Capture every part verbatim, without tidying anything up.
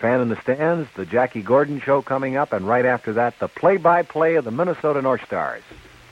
Fan in the Stands, the Jackie Gordon Show coming up, and right after that, the play-by-play of the Minnesota North Stars.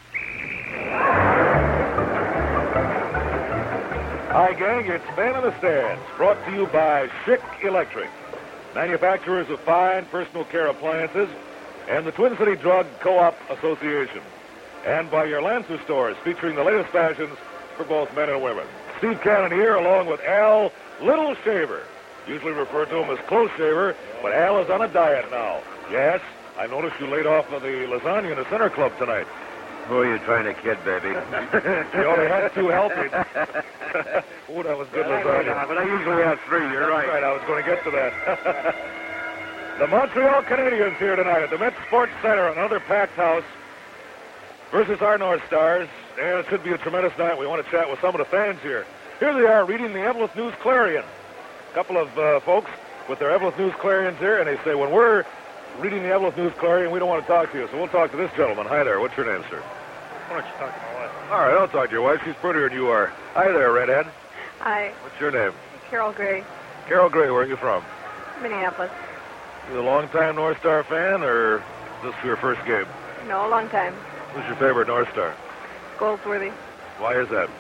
Hi, gang. It's Fan in the Stands, brought to you by Schick Electric, manufacturers of fine personal care appliances, and the Twin City Drug Co-op Association, and by your Lancer stores, featuring the latest fashions for both men and women. Steve Cannon here, along with Al Little Shaver, usually referred to him as Close Shaver, but Al is on a diet now. Yes, I noticed you laid off of the lasagna in the Center Club tonight. Who are you trying to kid, baby? You only had two helpings. Oh, that was good lasagna. But I usually have three, you're That's right. right, I was going to get to that. The Montreal Canadiens here tonight at the Met Sports Center, another packed house, versus our North Stars. And it should be a tremendous night. We want to chat with some of the fans here. Here they are reading the Evelyn News Clarion. A couple of uh, folks with their Evelyn News Clarions here, and they say, when we're reading the Evelyn News Clarion, we don't want to talk to you, so we'll talk to this gentleman. Hi there. What's your name, sir? Why don't you talk to my wife? All right, I'll talk to your wife. She's prettier than you are. Hi there, redhead. Hi, What's your name? Carol Gray, Carol Gray. Where are you from? Minneapolis. You a long-time North Star fan, or is this your first game? No, a long time. Who's your favorite North Star? Goldsworthy. Why is that?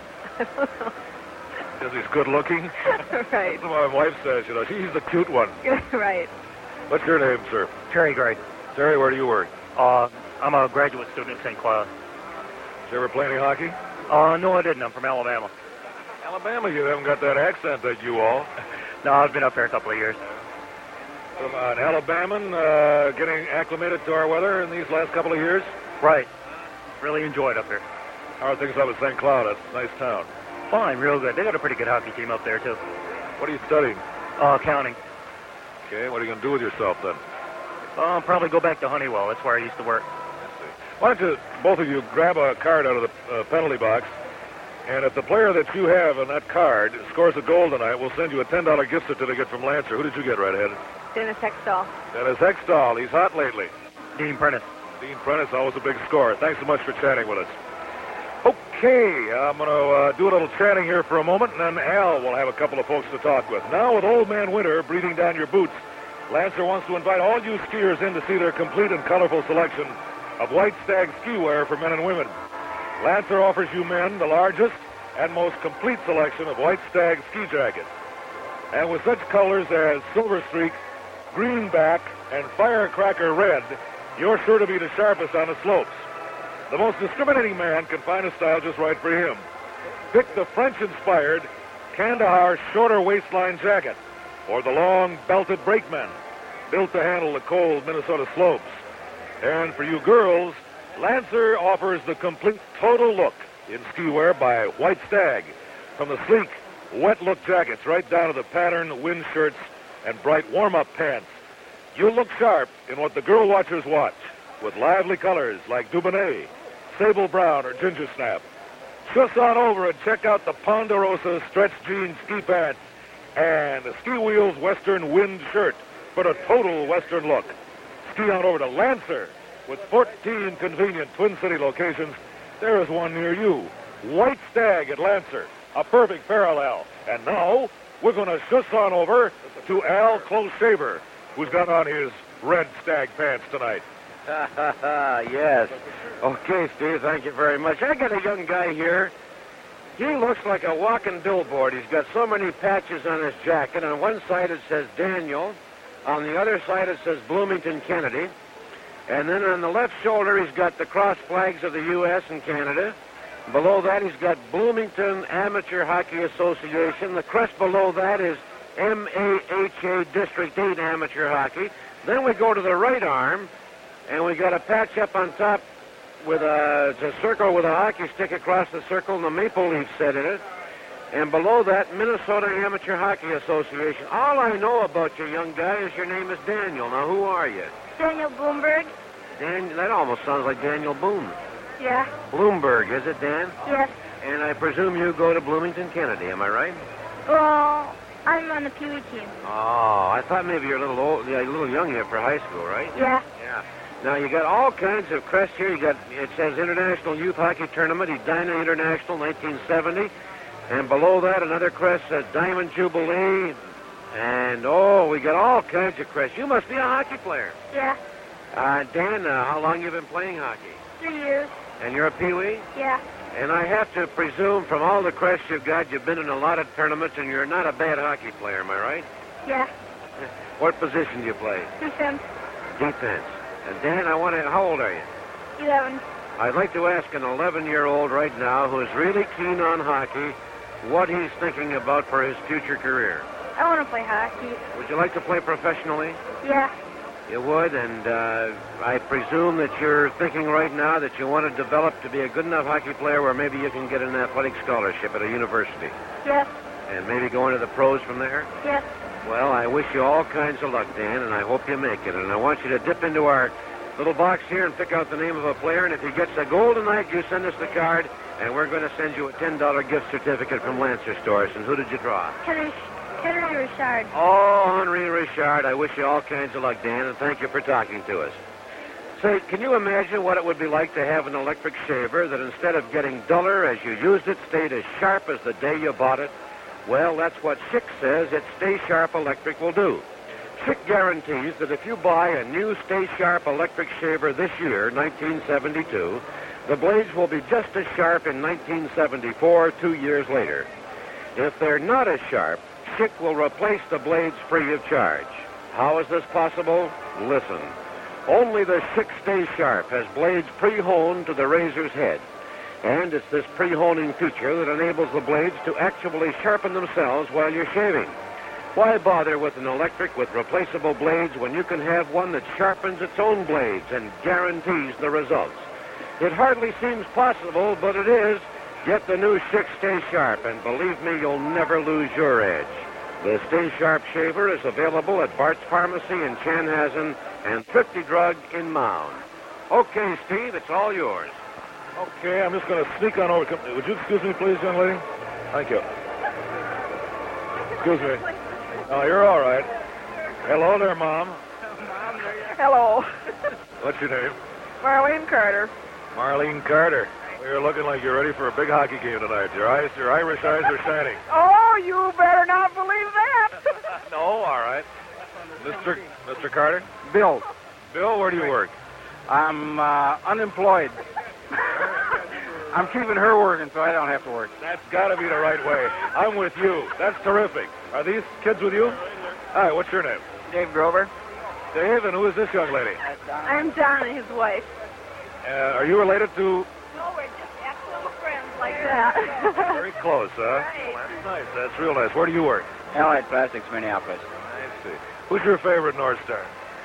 Because he's good-looking? Right. That's what my wife says, you know. She's the cute one. Right. What's your name, sir? Terry Gray. Terry, where do you work? Uh, I'm a graduate student at Saint Cloud. Did you ever play any hockey? Uh, no, I didn't. I'm from Alabama. Alabama, you haven't got that accent that you all. No, I've been up here a couple of years. From uh, an Alabaman uh, getting acclimated to our weather in these last couple of years? Right. Really enjoyed up here. How are things up at Saint Cloud? That's a nice town. Fine, real good. They got a pretty good hockey team up there, too. What are you studying? Uh, accounting. Okay, what are you going to do with yourself then? Uh, probably go back to Honeywell. That's where I used to work. Why don't you, both of you, grab a card out of the uh, penalty box, and if the player that you have on that card scores a goal tonight, we'll send you a ten dollar gift certificate from Lancer. Who did you get, Redhead? Dennis Hextall. Dennis Hextall. He's hot lately. Dean Prentice. Dean Prentice, always a big scorer. Thanks so much for chatting with us. Okay, I'm going to uh, do a little chatting here for a moment, and then Al will have a couple of folks to talk with. Now, with Old Man Winter breathing down your boots, Lancer wants to invite all you skiers in to see their complete and colorful selection of White Stag ski wear for men and women. Lancer offers you men the largest and most complete selection of White Stag ski jackets. And with such colors as Silver Streak, Greenback, and Firecracker Red, you're sure to be the sharpest on the slopes. The most discriminating man can find a style just right for him. Pick the French-inspired Kandahar shorter waistline jacket or the long belted brakeman, built to handle the cold Minnesota slopes. And for you girls, Lancer offers the complete total look in ski wear by White Stag, from the sleek, wet-look jackets right down to the patterned wind shirts and bright warm-up pants. You'll look sharp in what the girl watchers watch, with lively colors like Dubonnet, Sable Brown, or Ginger Snap. Just on over and check out the Ponderosa stretch jean ski pants and the Ski Wheels Western Wind shirt for the total Western look. Ski on over to Lancer with fourteen convenient Twin City locations. There is one near you. White Stag at Lancer, a perfect parallel. And now we're going to shush on over to Al Close Shaver, who's got on his red Stag pants tonight. Yes. Okay, Steve, thank you very much. I got a young guy here. He looks like a walking billboard. He's got so many patches on his jacket. On one side it says Daniel. On the other side it says Bloomington Kennedy. And then on the left shoulder he's got the cross flags of the U S and Canada. Below that he's got Bloomington Amateur Hockey Association. The crest below that is M A H A District eight Amateur Hockey. Then we go to the right arm, and we got a patch up on top with a, it's a circle with a hockey stick across the circle and the maple leaf set in it. And below that, Minnesota Amateur Hockey Association. All I know about you, young guy, is your name is Daniel. Now, who are you? Daniel Bloomberg. Dan, that almost sounds like Daniel Boone. Yeah. Bloomberg, is it, Dan? Yes. And I presume you go to Bloomington Kennedy, am I right? Well, I'm on the Pee Wee team. Oh, I thought maybe you're a little old, yeah, a little young here for high school, right? Yeah. Yeah. Now, you got all kinds of crests here. You got, it says International Youth Hockey Tournament, Edina International, nineteen seventy. And below that, another crest says Diamond Jubilee, And, oh, we got all kinds of crests. You must be a hockey player. Yeah. Uh, Dan, uh, how long you been playing hockey? Three years. And you're a peewee? Yeah. And I have to presume from all the crests you've got, you've been in a lot of tournaments, and you're not a bad hockey player, am I right? Yeah. What position do you play? Defense. Defense. And Dan, I want to... How old are you? Eleven. I'd like to ask an eleven-year-old right now who's really keen on hockey what he's thinking about for his future career. I want to play hockey. Would you like to play professionally? Yeah. You would, and uh, I presume that you're thinking right now that you want to develop to be a good enough hockey player where maybe you can get an athletic scholarship at a university Yes. and maybe go into the pros from there? Yes. Well, I wish you all kinds of luck, Dan, and I hope you make it. And I want you to dip into our little box here and pick out the name of a player, and if he gets a goal tonight, you send us the card, and we're going to send you a ten dollar gift certificate from Lancer Stores. And who did you draw? Henry, Henry Richard. Oh, Henry Richard. I wish you all kinds of luck, Dan, and thank you for talking to us. Say, can you imagine what it would be like to have an electric shaver that instead of getting duller as you used it, stayed as sharp as the day you bought it? Well, that's what Schick says its Stay Sharp Electric will do. Schick guarantees that if you buy a new Stay Sharp electric shaver this year, nineteen seventy-two, the blades will be just as sharp in nineteen seventy-four, two years later. If they're not as sharp, Schick will replace the blades free of charge. How is this possible? Listen. Only the Schick Stay Sharp has blades pre-honed to the razor's head. And it's this pre-honing feature that enables the blades to actually sharpen themselves while you're shaving. Why bother with an electric with replaceable blades when you can have one that sharpens its own blades and guarantees the results? It hardly seems possible, but it is. Get the new Schick Stay Sharp, and believe me, you'll never lose your edge. The Stay Sharp shaver is available at Bart's Pharmacy in Chanhassen and Thrifty Drug in Mound. Okay, Steve, it's all yours. Okay, I'm just going to sneak on over. Come- Would you excuse me, please, young lady? Thank you. Excuse me. Oh, you're all right. Hello there, Mom. Hello. What's your name? Marlene Carter. Marlene Carter. You're looking like you're ready for a big hockey game tonight. Your eyes, your Irish eyes are shining. Oh, you better not believe that. No, all right. Mister Mister Carter? Bill, Bill, where do you work? I'm uh, unemployed. I'm keeping her working so I don't have to work. That's got to be the right way. I'm with you. That's terrific. Are these kids with you? Hi, what's your name? Dave Grover. Dave, and who is this young lady? I'm Donna, his wife. Uh, are you related to... No, we're just ex-little friends like that. Very close, huh? Right. Well, that's nice. That's real nice. Where do you work? Allied Plastics, Minneapolis. I see. Who's your favorite North Star?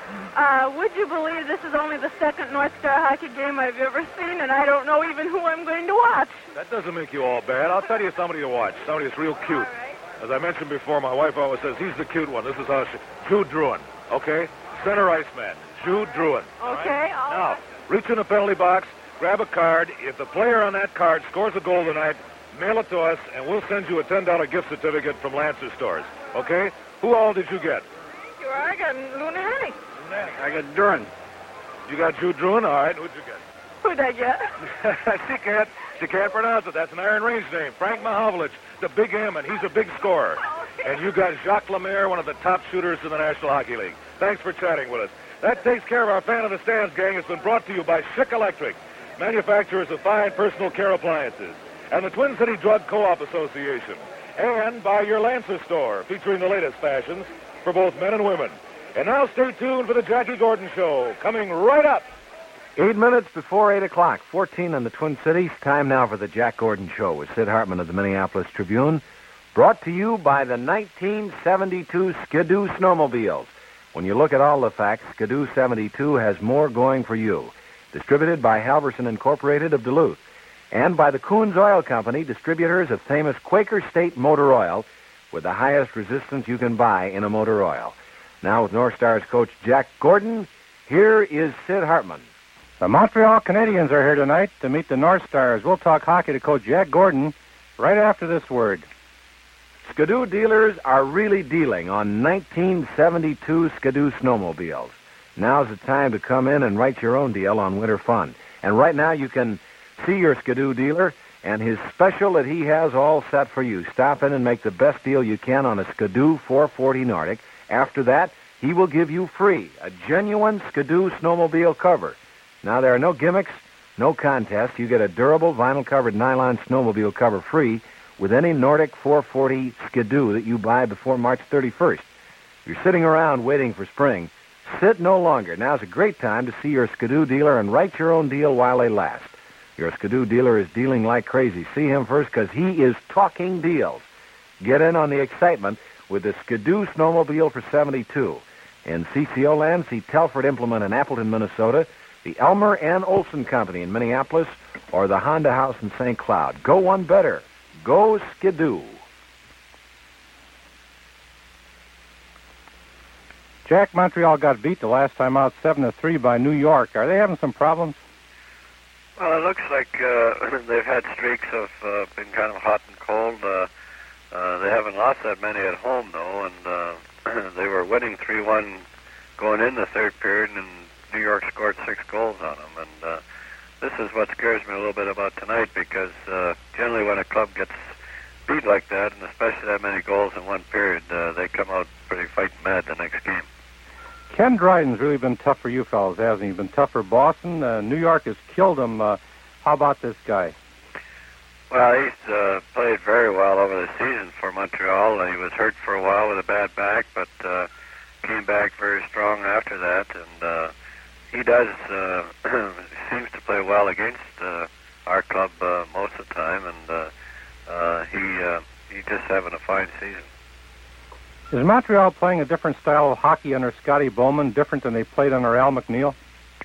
Uh, would you believe this is only the second North Star hockey game I've ever seen, and I don't know even who I'm going to watch. That doesn't make you all bad. I'll tell you somebody to watch. Somebody that's real cute. All right. As I mentioned before, my wife always says, he's the cute one. This is how she... Jude Druin, okay? Center iceman, Jude Druin. Okay, all Now, right. reach in the penalty box, grab a card. If the player on that card scores a goal tonight, mail it to us, and we'll send you a ten dollar gift certificate from Lancer Stores, okay? Who all did you get? You are. I got Luna Henny. I got Duran. You got Jude Druin? All right, who'd you get? Who'd I get? she can't. She can't pronounce it. That's an Iron Range name. Frank Mahovlich, the big M, and he's a big scorer. And you got Jacques Lemaire, one of the top shooters in the National Hockey League. Thanks for chatting with us. That takes care of our Fan of the Stands, gang. It's been brought to you by Schick Electric, manufacturers of fine personal care appliances, and the Twin City Drug Co-op Association, and by your Lancer store, featuring the latest fashions for both men and women. And now stay tuned for the Jackie Gordon Show, coming right up. Eight minutes before eight o'clock, fourteen in the Twin Cities. Time now for the Jack Gordon Show with Sid Hartman of the Minneapolis Tribune. Brought to you by the nineteen seventy-two Skidoo snowmobiles. When you look at all the facts, Skidoo seventy-two has more going for you. Distributed by Halverson Incorporated of Duluth. And by the Coons Oil Company, distributors of famous Quaker State motor oil with the highest resistance you can buy in a motor oil. Now with North Stars coach Jack Gordon, here is Sid Hartman. The Montreal Canadiens are here tonight to meet the North Stars. We'll talk hockey to Coach Jack Gordon right after this word. Skidoo dealers are really dealing on nineteen seventy-two Skidoo snowmobiles. Now's the time to come in and write your own deal on Winter Fun. And right now you can see your Skidoo dealer and his special that he has all set for you. Stop in and make the best deal you can on a Skidoo four forty Nordic. After that, he will give you free a genuine Skidoo snowmobile cover. Now, there are no gimmicks, no contest. You get a durable vinyl-covered nylon snowmobile cover free with any Nordic four forty Skidoo that you buy before March thirty-first. You're sitting around waiting for spring. Sit no longer. Now's a great time to see your Skidoo dealer and write your own deal while they last. Your Skidoo dealer is dealing like crazy. See him first because he is talking deals. Get in on the excitement with the Skidoo snowmobile for seventy-two. In C C O land, see Telford Implement in Appleton, Minnesota, the Elmer and Olson Company in Minneapolis, or the Honda House in Saint Cloud. Go one better. Go Skidoo. Jack, Montreal got beat the last time out seven to three by New York. Are they having some problems? Well, it looks like uh, they've had streaks of uh, been kind of hot and cold. Uh, uh, they haven't lost that many at home, though, and uh, they were winning three one going in the third period, and New York scored six goals on them. And uh, this is what scares me a little bit about tonight, because uh, generally when a club gets beat like that, and especially that many goals in one period, uh, they come out pretty fighting mad the next game. Ken Dryden's really been tough for you fellas, hasn't he? Been tough for Boston. Uh, New York has killed him. Uh, how about this guy? Well, he's uh, played very well over the season for Montreal. He was hurt for a while with a bad back, but uh, came back very strong after that. And uh, he does uh, seems to play well against uh, our club uh, most of the time, and uh, uh, he uh, he's just having a fine season. Is Montreal playing a different style of hockey under Scotty Bowman, different than they played under Al McNeil?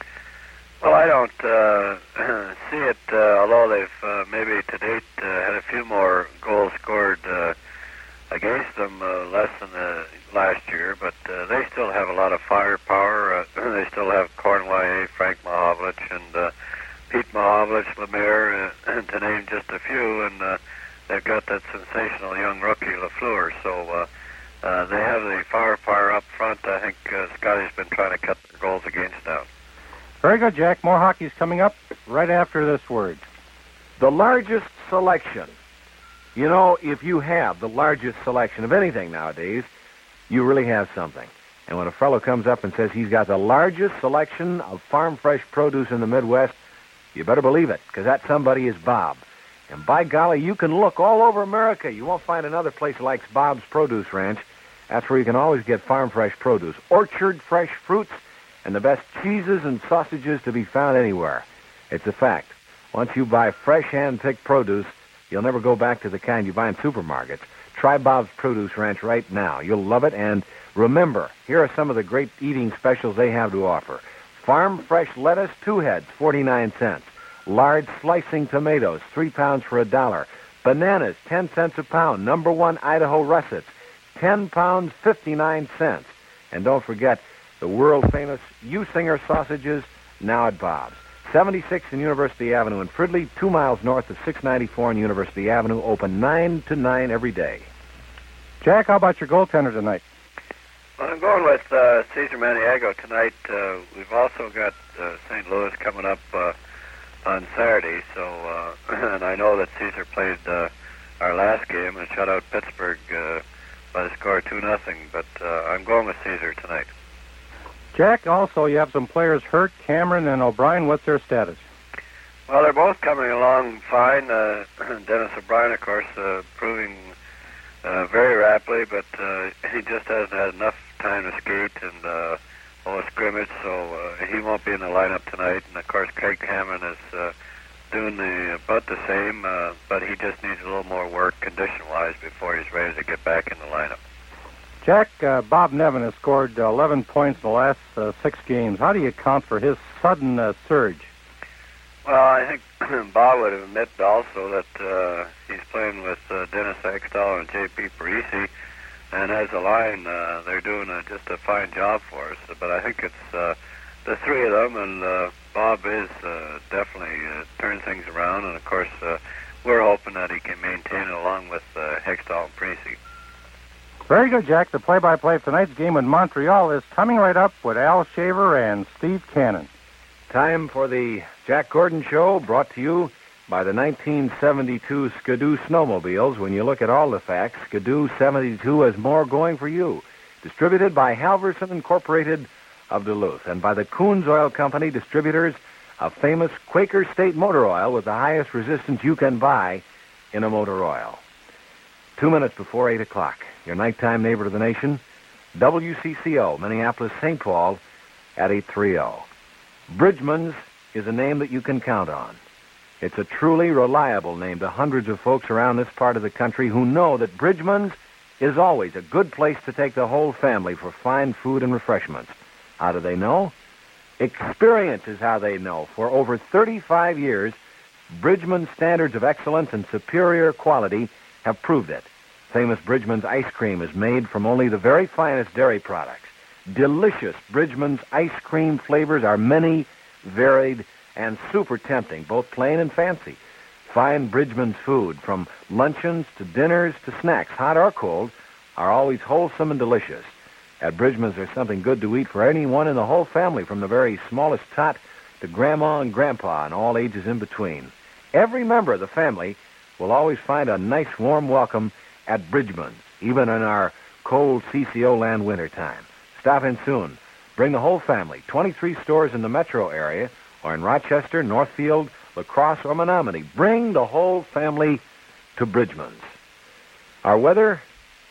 Well, I don't uh, see it, uh, although they've uh, maybe to date uh, had a few more goals scored uh, against them, uh, less than the last year, but uh, they still have a lot of firepower. Uh, they still have Cornway, Frank Mahovlich, and uh, Pete Mahovlich, Lemire, uh, to name just a few, and uh, they've got that sensational young rookie, Lafleur, so uh, uh, they have the firepower up front. I think uh, Scotty's been trying to cut their goals against down. Very good, Jack. More hockey's coming up right after this word. The largest selection. You know, if you have the largest selection of anything nowadays, you really have something. And when a fellow comes up and says he's got the largest selection of farm fresh produce in the Midwest, you better believe it, because that somebody is Bob. And by golly, you can look all over America. You won't find another place like Bob's Produce Ranch. That's where you can always get farm fresh produce, orchard fresh fruits, and the best cheeses and sausages to be found anywhere. It's a fact. Once you buy fresh hand-picked produce, you'll never go back to the kind you buy in supermarkets. Try Bob's Produce Ranch right now. You'll love it. And remember, here are some of the great eating specials they have to offer. Farm fresh lettuce, two heads, forty-nine cents. Large slicing tomatoes, three pounds for a dollar. Bananas, ten cents a pound. Number one Idaho russets, ten pounds, fifty-nine cents. And don't forget the world-famous U-Singer sausages, now at Bob's. seventy-six in University Avenue in Fridley, two miles north of six ninety-four on University Avenue, open nine to nine every day. Jack, how about your goaltender tonight? Well, I'm going with uh, Cesar Maniago tonight. Uh, we've also got uh, Saint Louis coming up uh, on Saturday, so uh, and I know that Cesar played uh, our last game and shut out Pittsburgh uh, by the score of two nothing, but uh, I'm going with Cesar tonight. Jack, also, you have some players hurt, Cameron and O'Brien. What's their status? Well, they're both coming along fine. Uh, Dennis O'Brien, of course, uh, proving uh, very rapidly, but uh, he just hasn't had enough time to skate and uh, hold a scrimmage, so uh, he won't be in the lineup tonight. And, of course, Craig Cameron is uh, doing the about the same, uh, but he just needs a little more work condition-wise before he's ready to get back in the lineup. Jack, uh, Bob Nevin has scored uh, eleven points in the last uh, six games. How do you account for his sudden uh, surge? Well, I think Bob would admit also that uh, he's playing with uh, Dennis Ekstall and J P Parisi, and as a line, uh, they're doing a, just a fine job for us. But I think it's uh, the three of them, and uh, Bob is uh, definitely uh, turning things around, and of course, uh, we're hoping that he can maintain it along with uh, Ekstall and Parisi. Very good, Jack. The play-by-play of tonight's game in Montreal is coming right up with Al Shaver and Steve Cannon. Time for the Jack Gordon Show, brought to you by the nineteen seventy-two Skidoo snowmobiles. When you look at all the facts, Skidoo seventy-two has more going for you. Distributed by Halverson Incorporated of Duluth and by the Coons Oil Company, distributors of famous Quaker State motor oil with the highest resistance you can buy in a motor oil. Two minutes before eight o'clock, your nighttime neighbor to the nation, W C C O, Minneapolis, Saint Paul, at eight thirty. Bridgman's is a name that you can count on. It's a truly reliable name to hundreds of folks around this part of the country who know that Bridgman's is always a good place to take the whole family for fine food and refreshments. How do they know? Experience is how they know. For over thirty-five years, Bridgman's standards of excellence and superior quality have proved it. Famous Bridgman's ice cream is made from only the very finest dairy products. Delicious Bridgman's ice cream flavors are many, varied, and super tempting, both plain and fancy. Fine Bridgman's food, from luncheons to dinners to snacks, hot or cold, are always wholesome and delicious. At Bridgman's, there's something good to eat for anyone in the whole family, from the very smallest tot to Grandma and Grandpa and all ages in between. Every member of the family will always find a nice, warm welcome at Bridgman's, even in our cold C C O land wintertime. Stop in soon. Bring the whole family. twenty-three stores in the metro area, or in Rochester, Northfield, La Crosse, or Menominee. Bring the whole family to Bridgman's. Our weather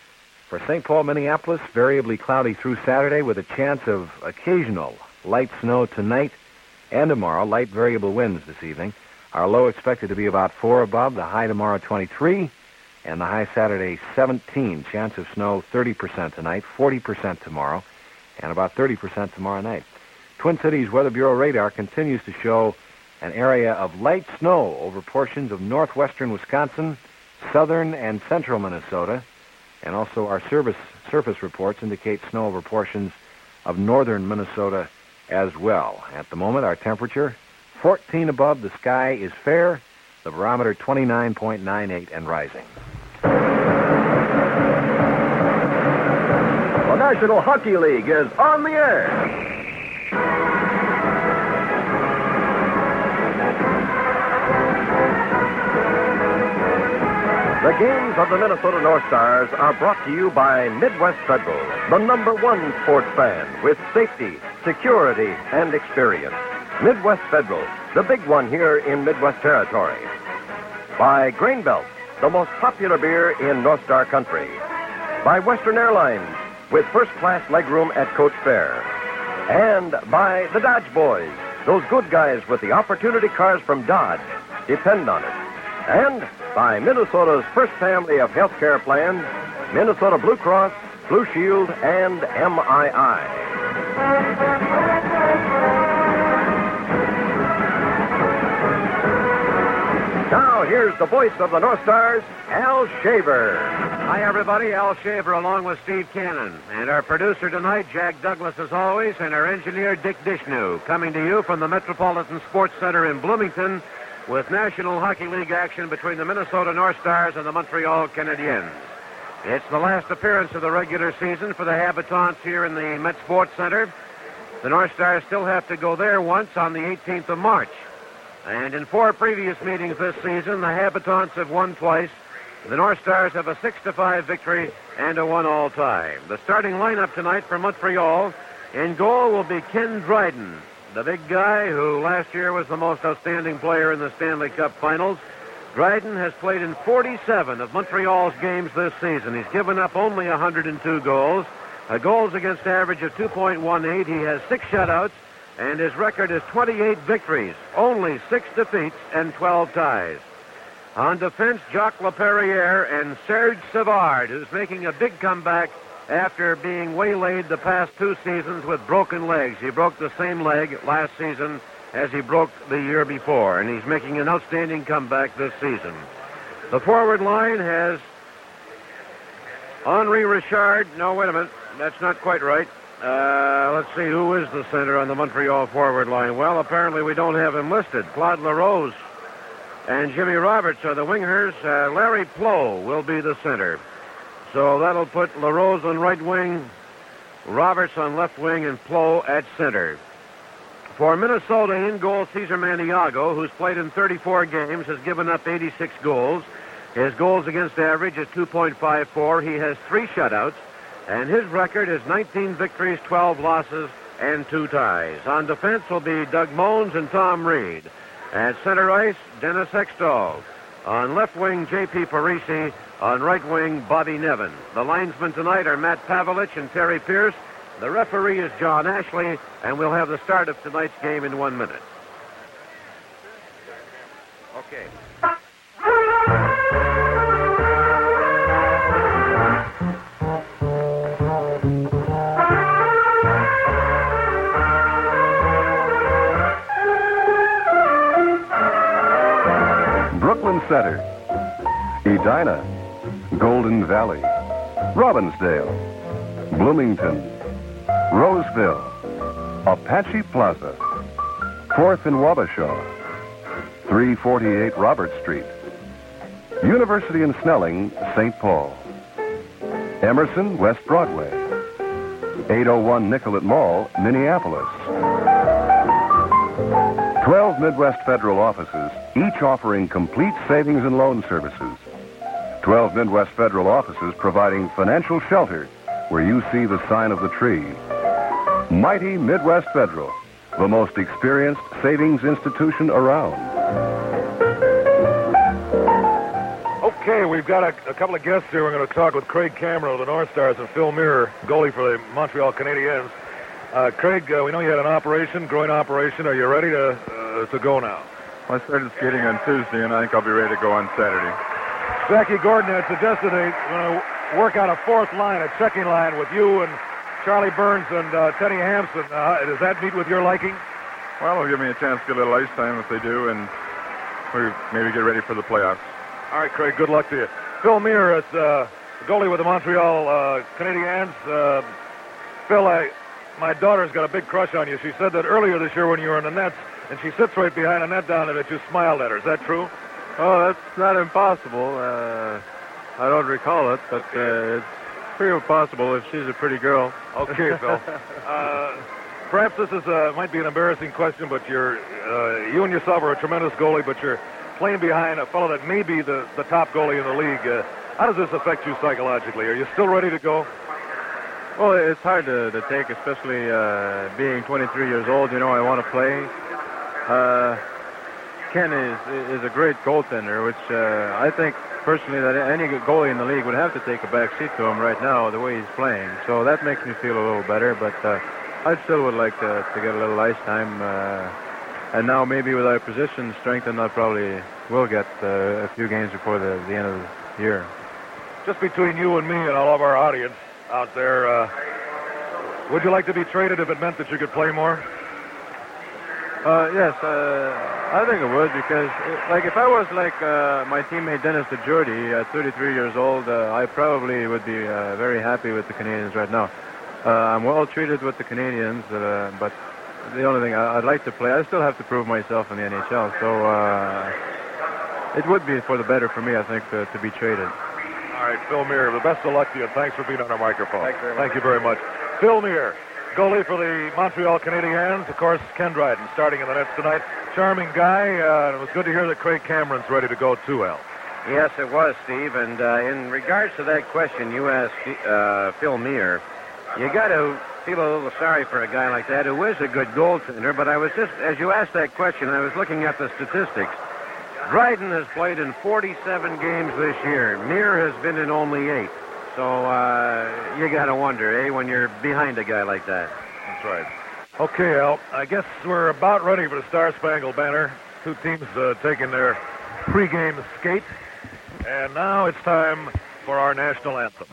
for Saint Paul, Minneapolis, variably cloudy through Saturday with a chance of occasional light snow tonight and tomorrow. Light variable winds this evening. Our low expected to be about four above. The high tomorrow, twenty-three. And the high Saturday, seventeen. Chance of snow, thirty percent tonight, forty percent tomorrow, and about thirty percent tomorrow night. Twin Cities Weather Bureau radar continues to show an area of light snow over portions of northwestern Wisconsin, southern and central Minnesota, and also our service, surface reports indicate snow over portions of northern Minnesota as well. At the moment, our temperature, fourteen above, the sky is fair, the barometer twenty-nine point nine eight and rising. The National Hockey League is on the air. The games of the Minnesota North Stars are brought to you by Midwest Federal, the number one sports fan with safety, security, and experience. Midwest Federal, the big one here in Midwest Territory. By Grain Belt, the most popular beer in North Star country. By Western Airlines, with first-class legroom at Coach Fair. And by the Dodge Boys, those good guys with the opportunity cars from Dodge. Depend on it. And by Minnesota's first family of health care plans, Minnesota Blue Cross, Blue Shield, and M I I. Now, here's the voice of the North Stars, Al Shaver. Hi, everybody. Al Shaver along with Steve Cannon. And our producer tonight, Jack Douglas, as always, and our engineer, Dick Dishnu, coming to you from the Metropolitan Sports Center in Bloomington with National Hockey League action between the Minnesota North Stars and the Montreal Canadiens. It's the last appearance of the regular season for the Habitants here in the Met Sports Center. The North Stars still have to go there once on the eighteenth of March. And in four previous meetings this season, the Habitants have won twice. The North Stars have a six to five victory and a one-all tie. The starting lineup tonight for Montreal, in goal will be Ken Dryden, the big guy who last year was the most outstanding player in the Stanley Cup Finals. Dryden has played in forty-seven of Montreal's games this season. He's given up only one hundred two goals, a goals against average of two point one eight. He has six shutouts, and his record is twenty-eight victories, only six defeats, and twelve ties. On defense, Jacques Laperriere and Serge Savard, who's making a big comeback after being waylaid the past two seasons with broken legs. He broke the same leg last season as he broke the year before, and he's making an outstanding comeback this season. The forward line has Henri Richard. No, wait a minute. That's not quite right. Uh, let's see, who is the center on the Montreal forward line? Well, apparently we don't have him listed. Claude LaRose and Jimmy Roberts are the wingers. Uh, Larry Plow will be the center. So that'll put LaRose on right wing, Roberts on left wing, and Plow at center. For Minnesota, in goal, Cesar Maniago, who's played in thirty-four games, has given up eighty-six goals. His goals against average is two point five four. He has three shutouts, and his record is nineteen victories, twelve losses, and two ties. On defense will be Doug Mones and Tom Reed. At center ice, Dennis Hextall. On left wing, J P. Parisi. On right wing, Bobby Nevin. The linesmen tonight are Matt Pavelich and Terry Pierce. The referee is John Ashley, and we'll have the start of tonight's game in one minute. Okay. Brooklyn Center, Edina, Golden Valley, Robbinsdale, Bloomington, Roseville, Apache Plaza, fourth and Wabasha, three forty-eight Robert Street, University and Snelling, Saint Paul, Emerson, West Broadway, eight oh one Nicollet Mall, Minneapolis. twelve Midwest Federal offices, each offering complete savings and loan services. twelve Midwest Federal offices providing financial shelter where you see the sign of the tree. Mighty Midwest Federal, the most experienced savings institution around. Okay, we've got a, a couple of guests here. We're going to talk with Craig Cameron of the North Stars and Phil Muir, goalie for the Montreal Canadiens. Uh, Craig, uh, we know you had an operation, groin operation. Are you ready to uh, to go now? Well, I started skating on Tuesday, and I think I'll be ready to go on Saturday. Jackie Gordon had suggested they're going to work out a fourth line, a checking line with you and Charlie Burns and uh, Teddy Hampson. Uh, does that meet with your liking? Well, it'll give me a chance to get a little ice time if they do, and we maybe get ready for the playoffs. All right, Craig, good luck to you. Phil Muir is uh, goalie with the Montreal uh, Canadiens. Uh, Phil, I, my daughter's got a big crush on you. She said that earlier this year when you were in the nets, and she sits right behind the net down there, that you smiled at her. Is that true? Oh, that's not impossible. Uh, I don't recall it, but uh, it's pretty possible if she's a pretty girl. Okay, Phil. uh, perhaps this is uh, might be an embarrassing question, but you're uh, you and yourself are a tremendous goalie, but you're playing behind a fellow that may be the, the top goalie in the league. Uh, how does this affect you psychologically? Are you still ready to go? Well, it's hard to, to take, especially uh, being twenty-three years old. You know, I want to play. Uh, Ken is is a great goaltender, which uh, I think personally that any goalie in the league would have to take a back seat to him right now, the way he's playing. So that makes me feel a little better, but uh, I still would like to, to get a little ice time. Uh, and now maybe with our position strengthened, I probably will get uh, a few games before the, the end of the year. Just between you and me and all of our audience out there, uh, would you like to be traded if it meant that you could play more? Uh, yes, uh, I think it would, because, it, like, if I was like uh, my teammate Dennis DeJordy at thirty-three years old, uh, I probably would be uh, very happy with the Canadiens right now. Uh, I'm well treated with the Canadiens, uh, but the only thing I, I'd like to play, I still have to prove myself in the N H L, so uh, it would be for the better for me, I think, to, to be traded. All right, Phil Muir, the best of luck to you, and thanks for being on our microphone. Thank you very much. Thank you very much. Phil Muir, goalie for the Montreal Canadiens. Of course, Ken Dryden starting in the nets tonight. Charming guy. Uh, it was good to hear that Craig Cameron's ready to go too, Al. Yes, it was, Steve. And uh, in regards to that question you asked uh, Phil Muir, you got to feel a little sorry for a guy like that who is a good goaltender. But I was just, as you asked that question, I was looking at the statistics. Dryden has played in forty-seven games this year. Muir has been in only eight. So uh, you got to wonder, eh, when you're behind a guy like that. That's right. Okay, Al, I guess we're about ready for the Star Spangled Banner. Two teams uh, taking their pregame skate. And now it's time for our national anthem.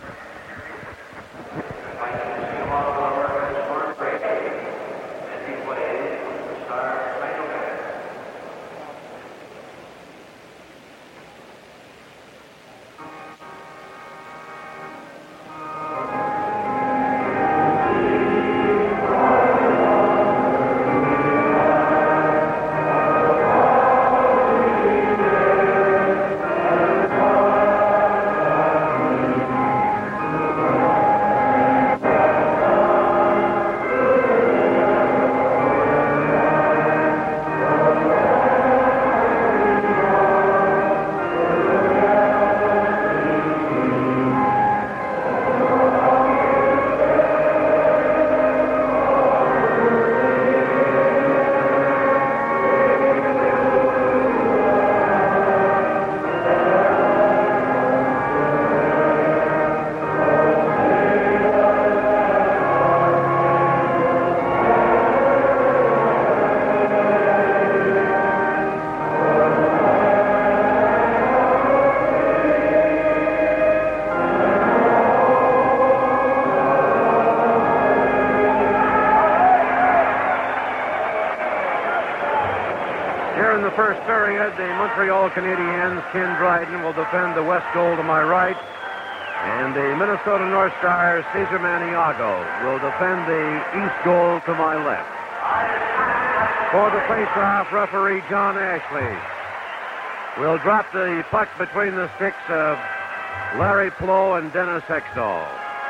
first period, the Montreal Canadiens, Ken Dryden, will defend the west goal to my right. And the Minnesota North Stars, Cesar Maniago, will defend the east goal to my left. For the face-off, referee John Ashley will drop the puck between the sticks of Larry Plow and Dennis Hextall.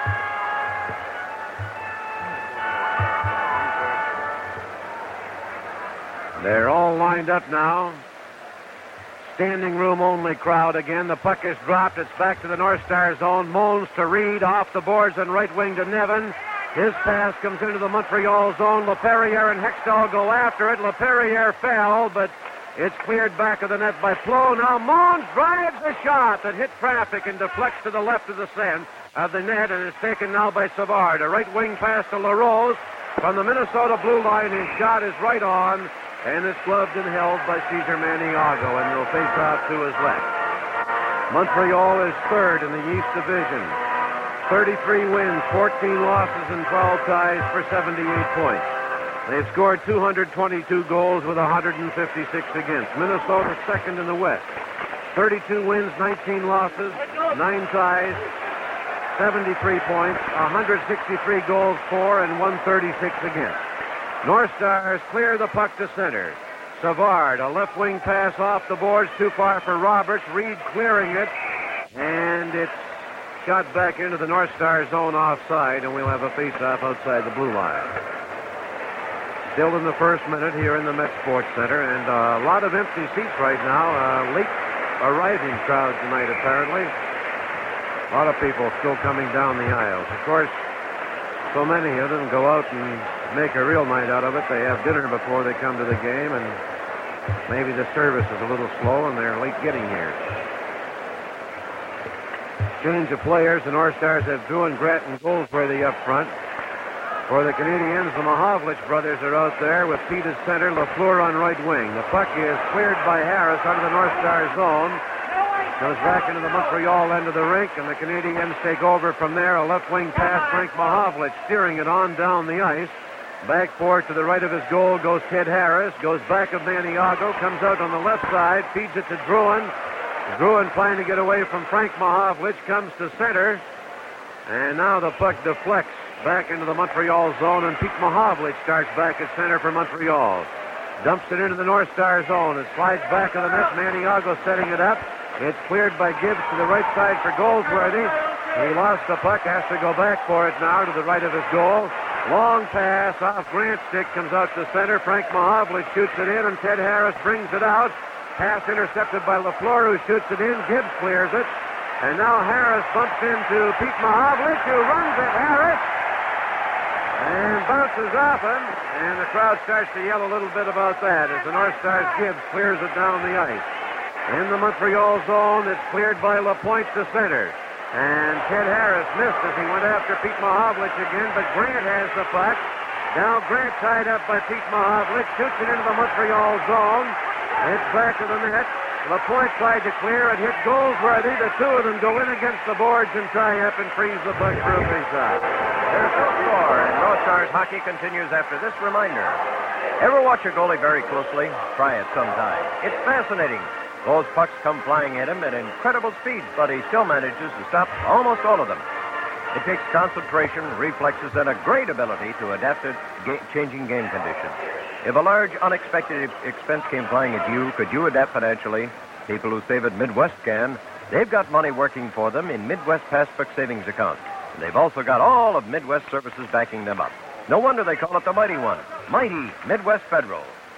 They're all lined up now. Standing room only crowd again. The puck is dropped. It's back to the North Star zone. Moans to Reed. Off the boards and right wing to Nevin. His pass comes into the Montreal zone. LaPerriere and Hextall go after it. LaPerriere fell, but it's cleared back of the net by Plow. Now Moans drives the shot that hit traffic and deflects to the left of the center of the net, and is taken now by Savard. A right wing pass to LaRose. From the Minnesota blue line, his shot is right on. And it's gloved and held by Cesar Maniago, and they'll face off to his left. Montreal is third in the East Division. thirty-three wins, fourteen losses, and twelve ties for seventy-eight points. They've scored two hundred twenty-two goals with one hundred fifty-six against. Minnesota's second in the West. thirty-two wins, nineteen losses, nine ties, seventy-three points, one hundred sixty-three goals for, and one thirty-six against. North Stars clear the puck to center. Savard, a left wing pass off the boards, too far for Roberts. Reed clearing it, and it's shot back into the North Star zone offside, and we'll have a face-off outside the blue line. Still in the first minute here in the Met Sports Center, and uh, a lot of empty seats right now. Uh, late arriving crowd tonight, apparently. A lot of people still coming down the aisles. Of course, so many of them go out and make a real night out of it. They have dinner before they come to the game, and maybe the service is a little slow and they're late getting here. Change of players. The North Stars have Drew and Grattan Goldsworthy up front. For the Canadiens, the Mahovlich brothers are out there with Pete at center, LaFleur on right wing. The puck is cleared by Harris out of the North Star zone. Goes back into the Montreal end of the rink, and the Canadiens take over from there. A left wing pass, Frank Mahovlich steering it on down the ice. Back for it to the right of his goal goes Ted Harris. Goes back of Maniago, comes out on the left side, feeds it to Druin. Druin trying to get away from Frank Mahovlich, comes to center. And now the puck deflects back into the Montreal zone, and Pete Mahovlich starts back at center for Montreal. Dumps it into the North Star zone. It slides back of the net. Maniago setting it up. It's cleared by Gibbs to the right side for Goldsworthy. He lost the puck, has to go back for it now to the right of his goal. Long pass off Grant's stick, comes out to center. Frank Mahovlich shoots it in, and Ted Harris brings it out. Pass intercepted by LaFleur, who shoots it in. Gibbs clears it. And now Harris bumps into Pete Mahovlich, who runs at Harris and bounces off him. And the crowd starts to yell a little bit about that as the North Stars Gibbs clears it down the ice. In the Montreal zone, it's cleared by LaPointe to center. And Ted Harris missed as he went after Pete Mahovlich again, but Grant has the puck. Now Grant tied up by Pete Mahovlich, shoots it into the Montreal zone. It's back to the net. LaPointe tried to clear and hit Goldsworthy. The two of them go in against the boards and tie up and freeze the puck for a face-off. There's no score, and North Stars hockey continues after this reminder. Ever watch your goalie very closely? Try it sometime. It's fascinating. Those pucks come flying at him at incredible speeds, but he still manages to stop almost all of them. It takes concentration, reflexes, and a great ability to adapt to ga- changing game conditions. If a large, unexpected expense came flying at you, could you adapt financially? People who save at Midwest can. They've got money working for them in Midwest Passbook Savings Accounts. And they've also got all of Midwest services backing them up. No wonder they call it the Mighty One. Mighty Midwest Federal.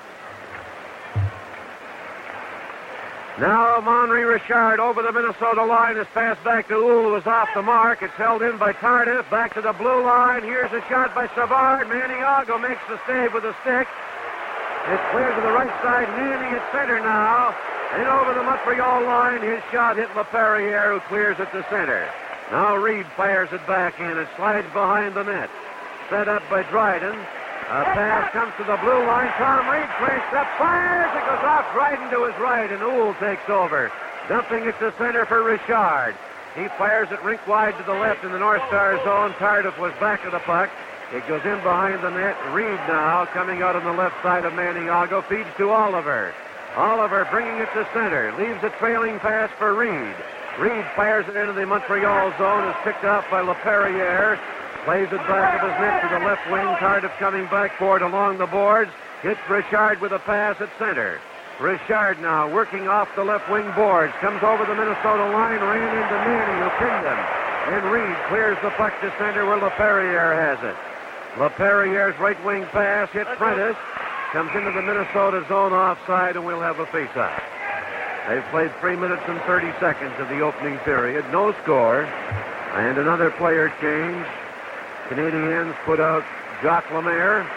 Now Monry Richard over the Minnesota line. Is passed back to Uhl, who is off the mark. It's held in by Tardif. Back to the blue line. Here's a shot by Savard. Maniago makes the save with a stick. It's cleared to the right side. Manning at center now. And over the Montreal line, his shot hit LaPerriere, who clears it to center. Now Reed fires it back in. It slides behind the net. Set up by Dryden. A pass comes to the blue line. Tom Reed placed up, fires. It goes off Dryden to his right, and Uhl takes over. Dumping it to center for Richard. He fires it rink wide to the left in the North Star zone. Tardif was back of the puck. It goes in behind the net. Reed now coming out on the left side of Maniago. Feeds to Oliver. Oliver bringing it to center. Leaves a trailing pass for Reed. Reed fires it into the Montreal zone. Is picked off by LaPerriere. Plays it back of his net to the left wing. Cardiff coming back for it along the boards. Hits Richard with a pass at center. Richard now working off the left wing boards. Comes over the Minnesota line. Ran into Manning, who pinned him. And Reed clears the puck to center where LaPerriere has it. LaPerriere's right wing pass hit Prentice. Comes into the Minnesota zone offside, and we'll have a face-off. They've played three minutes and thirty seconds of the opening period. No score. And another player change. Canadians put out Jacques Lemaire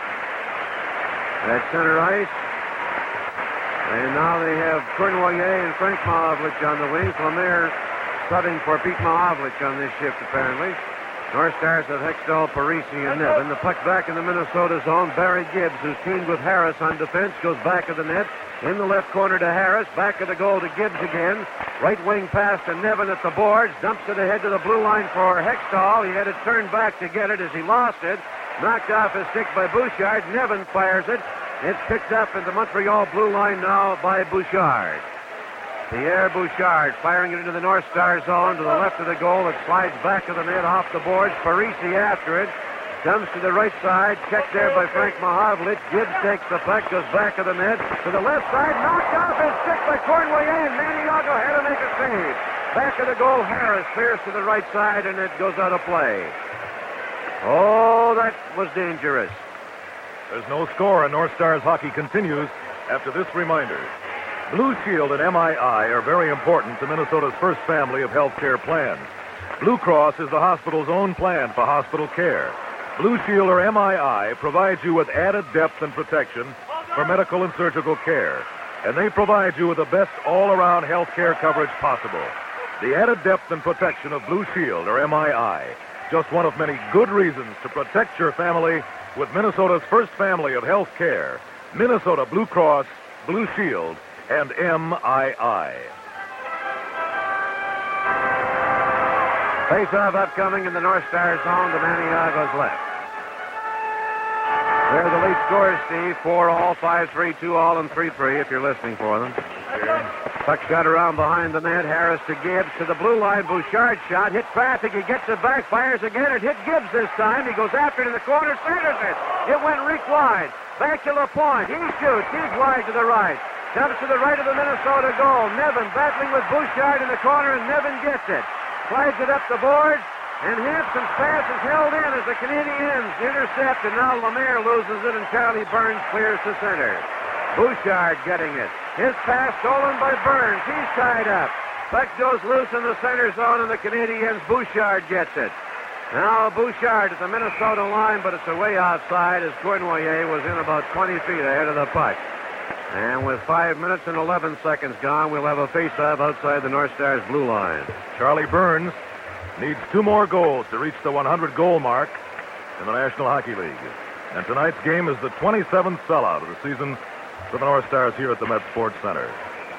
at center ice. And now they have Cournoyer and Frank Mahovlich on the wings. Lemaire subbing for Pete Mahovlich on this shift, apparently. North Stars have Hextall, Parisi, and Nevin. The puck back in the Minnesota zone. Barry Gibbs, who's teamed with Harris on defense, goes back of the net. In the left corner to Harris. Back of the goal to Gibbs again. Right wing pass to Nevin at the boards. Dumps it ahead to the blue line for Hextall. He had it turned back to get it as he lost it. Knocked off his stick by Bouchard. Nevin fires it. It's picked up in the Montreal blue line now by Bouchard. Pierre Bouchard firing it into the North Star zone to the left of the goal. It slides back of the net off the boards. Parisi after it. Comes to the right side. Checked there by Frank Mahovlich. Gibbs takes the puck. Goes back of the net. To the left side. Knocked off his stick by Cournoyer. And Maniago had to make a save. Back of the goal. Harris clears to the right side. And it goes out of play. Oh, that was dangerous. There's no score, and North Stars hockey continues after this reminder. Blue Shield and M I I are very important to Minnesota's first family of health care plans. Blue Cross is the hospital's own plan for hospital care. Blue Shield or M I I provides you with added depth and protection for medical and surgical care, and they provide you with the best all-around health care coverage possible. The added depth and protection of Blue Shield or M I I, just one of many good reasons to protect your family with Minnesota's first family of health care, Minnesota Blue Cross, Blue Shield, and M I I. Face-off upcoming in the North Star zone to Maniago's left. They're the lead scorers, Steve. Four all, five, three, two all, and three, three, if you're listening for them. Puck shot around behind the net. Harris to Gibbs to the blue line. Bouchard shot. Hit traffic. He gets it back. Fires again. It hit Gibbs this time. He goes after it in the corner. Centers it. It went Rick wide. Back to LaPointe. He shoots. He's wide to the right. Comes to the right of the Minnesota goal. Nevin battling with Bouchard in the corner, and Nevin gets it. Slides it up the boards, and Hampson's pass is held in as the Canadians intercept, and now Lemaire loses it, and Charlie Burns clears to center. Bouchard getting it. His pass stolen by Burns. He's tied up. Puck goes loose in the center zone, and the Canadians, Bouchard gets it. Now Bouchard at the Minnesota line, but it's away outside as Cournoyer was in about twenty feet ahead of the puck. And with five minutes and eleven seconds gone, we'll have a face-off outside the North Stars blue line. Charlie Burns needs two more goals to reach the one hundred goal mark in the National Hockey League. And tonight's game is the twenty-seventh sellout of the season for the North Stars here at the Met Sports Center.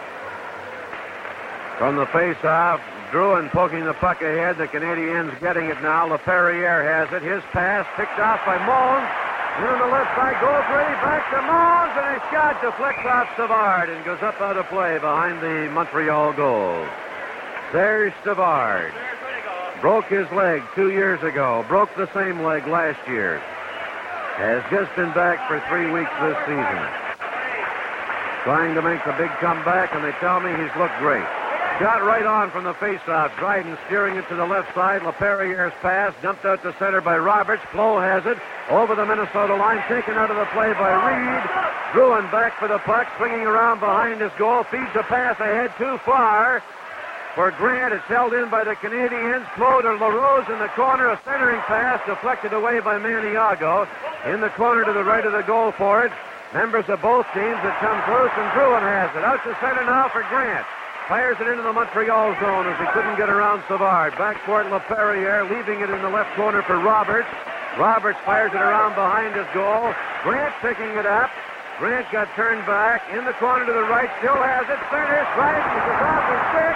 From the face-off, Drouin poking the puck ahead. The Canadians getting it now. LaPerriere has it. His pass picked off by Mons. In on the left side, goes ready, back to Mons, and a shot deflects off Savard and goes up out of play behind the Montreal goal. Serge Savard broke his leg two years ago, broke the same leg last year. Has just been back for three weeks this season. Trying to make the big comeback, and they tell me he's looked great. Shot right on from the faceoff. Dryden steering it to the left side. LaPerriere's pass dumped out to center by Roberts. Flo has it over the Minnesota line. Taken out of the play by Reed. Drouin back for the puck. Swinging around behind his goal. Feeds a pass ahead too far for Grant. It's held in by the Canadians. Flo to LaRose in the corner. A centering pass deflected away by Maniago. In the corner to the right of the goal for it. Members of both teams. It comes loose, and Drouin has it. Out to center now for Grant. Fires it into the Montreal zone as he couldn't get around Savard. Back for it, LaPerriere, leaving it in the left corner for Roberts. Roberts fires it around behind his goal. Grant picking it up. Grant got turned back. In the corner to the right, still has it. Center, right, he goes off his stick.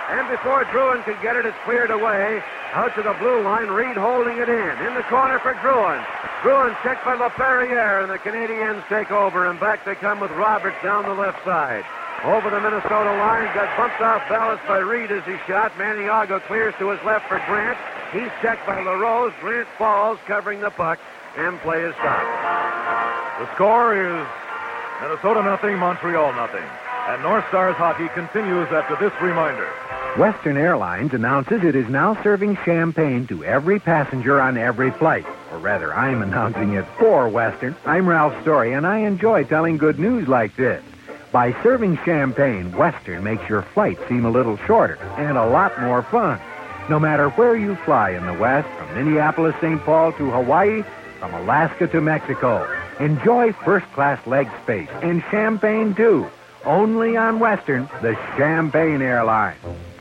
And before Druin could get it, it's cleared away. Out to the blue line, Reed holding it in. In the corner for Druin. Druin checked by LaPerriere, and the Canadiens take over, and back they come with Roberts down the left side. Over the Minnesota line, got bumped off balance by Reed as he shot. Maniago clears to his left for Grant. He's checked by LaRose. Grant falls, covering the puck, and play is stopped. The score is Minnesota nothing, Montreal nothing. And North Stars hockey continues after this reminder. Western Airlines announces it is now serving champagne to every passenger on every flight. Or rather, I'm announcing it for Western. I'm Ralph Story, and I enjoy telling good news like this. By serving champagne, Western makes your flight seem a little shorter and a lot more fun. No matter where you fly in the West, from Minneapolis, Saint Paul to Hawaii, from Alaska to Mexico, enjoy first-class leg space and champagne, too. Only on Western, the Champagne Airline.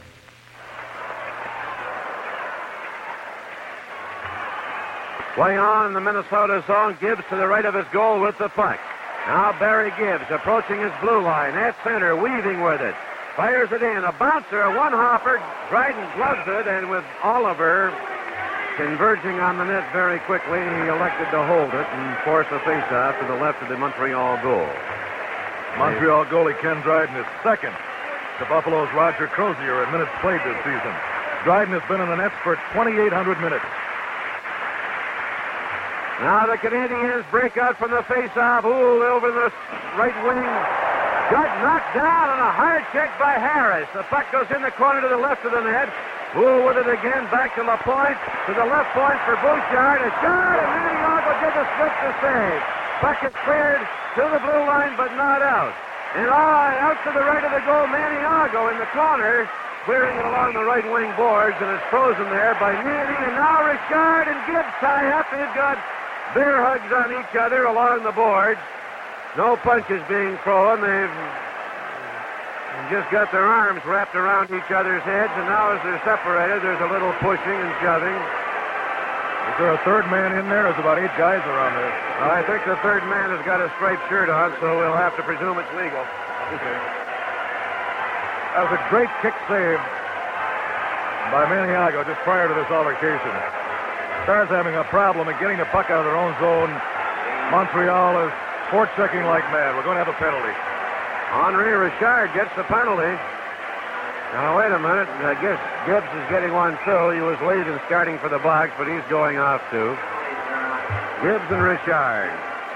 Play on in the Minnesota zone. Gibbs to the right of his goal with the puck. Now Barry Gibbs approaching his blue line. At center, weaving with it. Fires it in. A bouncer, a one-hopper. Dryden gloves it, and with Oliver converging on the net very quickly, he elected to hold it and force a face-off to the left of the Montreal goal. Montreal goalie Ken Dryden is second to Buffalo's Roger Crozier in minutes played this season. Dryden has been in the nets for twenty-eight hundred minutes. Now the Canadiens break out from the face-off. Ooh, over the right wing. Got knocked down on a hard check by Harris. The puck goes in the corner to the left of the net. Ooh, with it again, back to LaPointe. To the left point for Bouchard. A shot, and Maniago did the slip to save. Puck is cleared to the blue line, but not out. And all out to the right of the goal, Maniago in the corner, clearing it along the right wing boards, and it's frozen there by Neely. And now Richard and Gibbs tie up. They've got bear hugs on each other along the boards. No punches being thrown. They've just got their arms wrapped around each other's heads, and now as they're separated, there's a little pushing and shoving. Is there a third man in there? There's about eight guys around there. I think the third man has got a striped shirt on, so we'll have to presume it's legal. Okay. That was a great kick save by Maniago just prior to this altercation. Stars having a problem in getting the puck out of their own zone. Montreal is forechecking like mad. We're going to have a penalty. Henri Richard gets the penalty. Now, wait a minute. I guess Gibbs is getting one, too. He was late in starting for the box, but he's going off, too. Gibbs and Richard.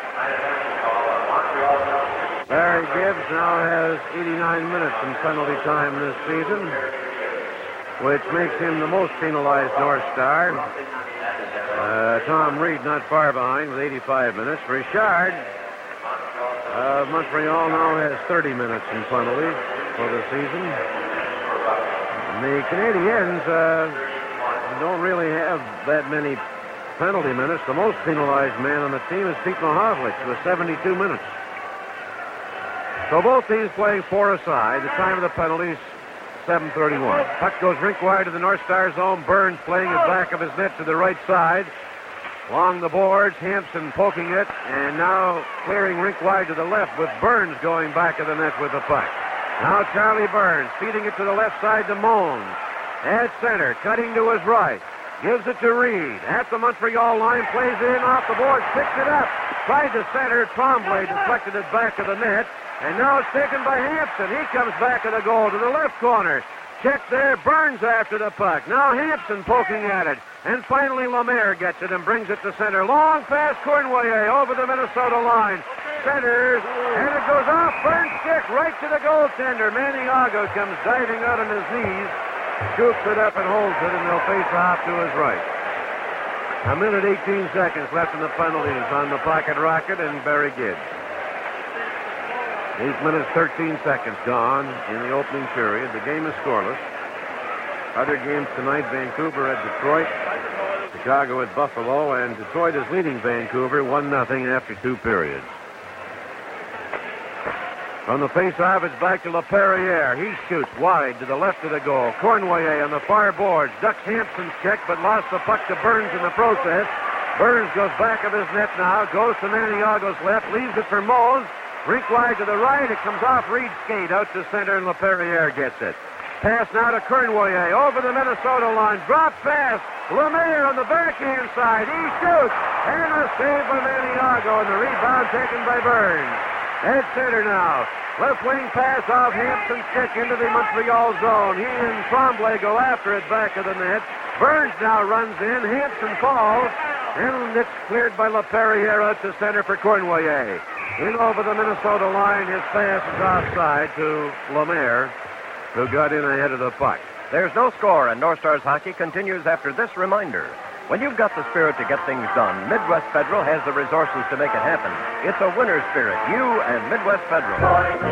Larry Gibbs now has eighty-nine minutes in penalty time this season, which makes him the most penalized North Star. Uh, Tom Reed not far behind with eighty-five minutes. Richard of uh, Montreal now has thirty minutes in penalties for the season. The Canadiens uh, don't really have that many penalty minutes. The most penalized man on the team is Pete Mahovlich with seventy-two minutes. So both teams playing four aside. The time of the penalties, seven thirty-one. Puck goes rink wide to the North Star zone. Burns playing at back of his net to the right side. Along the boards, Hampson poking it, and now clearing rink wide to the left with Burns going back of the net with the puck. Now Charlie Burns feeding it to the left side to Moans. At center, cutting to his right. Gives it to Reed. At the Montreal line, plays it in off the boards, picks it up. Tried to center, Tremblay deflected it back of the net. And now it's taken by Hampson. He comes back of the goal to the left corner. Check there, Burns after the puck. Now Hampson poking at it. And finally Lemaire gets it and brings it to center. Long pass Cournoyer over the Minnesota line. Centers, and it goes off Burns' stick right to the goaltender. Maniago comes diving out on his knees, scoops it up and holds it, and they'll face off to his right. A minute, eighteen seconds left in the penalties on the pocket rocket and Barry Gibbs. Eight minutes, thirteen seconds gone in the opening period. The game is scoreless. Other games tonight, Vancouver at Detroit, Chicago at Buffalo, and Detroit is leading Vancouver one nothing after two periods. From the face-off, it's back to LaPerriere. He shoots wide to the left of the goal. Cournoyer on the far boards. Ducks Hampson's check, but lost the puck to Burns in the process. Burns goes back of his net now, goes to Maniago's left, leaves it for Moans. Rink wide to the right. It comes off Reed's skate out to center, and LaPerriere gets it. Pass now to Cournoyer over the Minnesota line. Drop pass. Lemire on the backhand side. He shoots. And a save by Maniago, and the rebound taken by Burns. At center now. Left wing pass off Hampton's stick into the Montreal zone. He and Tremblay go after it back of the net. Burns now runs in. Hampton falls. And it's cleared by LaPerriere out to center for Cournoyer. In over the Minnesota line. His pass is offside to Lemire, who got in ahead of the puck. There's no score, and North Stars hockey continues after this reminder. When you've got the spirit to get things done, Midwest Federal has the resources to make it happen. It's a winner's spirit, you and Midwest Federal.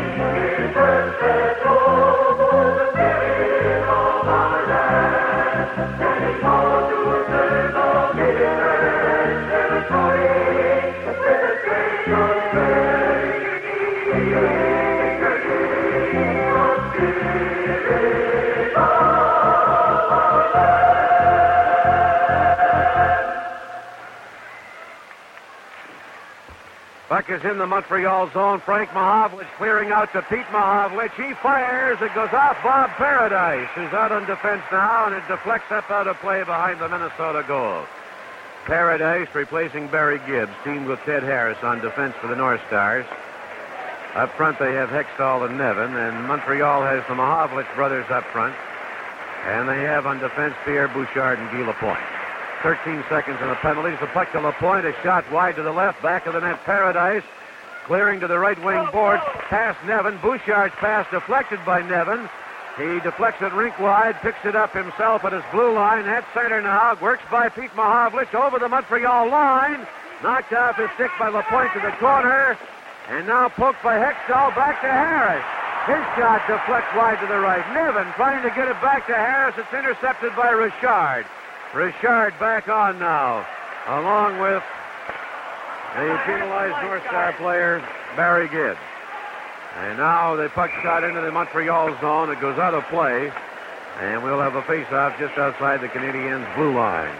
Puck is in the Montreal zone. Frank Mahovlich clearing out to Pete Mahovlich. He fires. It goes off Bob Paradise, who's out on defense now, and it deflects up out of play behind the Minnesota goal. Paradise replacing Barry Gibbs, teamed with Ted Harris on defense for the North Stars. Up front they have Hextall and Nevin, and Montreal has the Mahovlich brothers up front. And they have on defense Pierre Bouchard and Guy Lapointe. thirteen seconds in the penalties. The puck to Lapointe, a shot wide to the left, back of the net. Paradise clearing to the right wing boards, past Nevin. Bouchard's pass deflected by Nevin. He deflects it rink wide, picks it up himself at his blue line. At center now, works by Pete Mahovlich over the Montreal line. Knocked off his stick by Lapointe to the corner. And now poked by Hextall back to Harris. His shot deflects wide to the right. Nevin trying to get it back to Harris. It's intercepted by Richard. Richard back on now, along with the penalized North Star player, Barry Gibbs. And now the puck shot into the Montreal zone. It goes out of play, and we'll have a face-off just outside the Canadiens' blue line.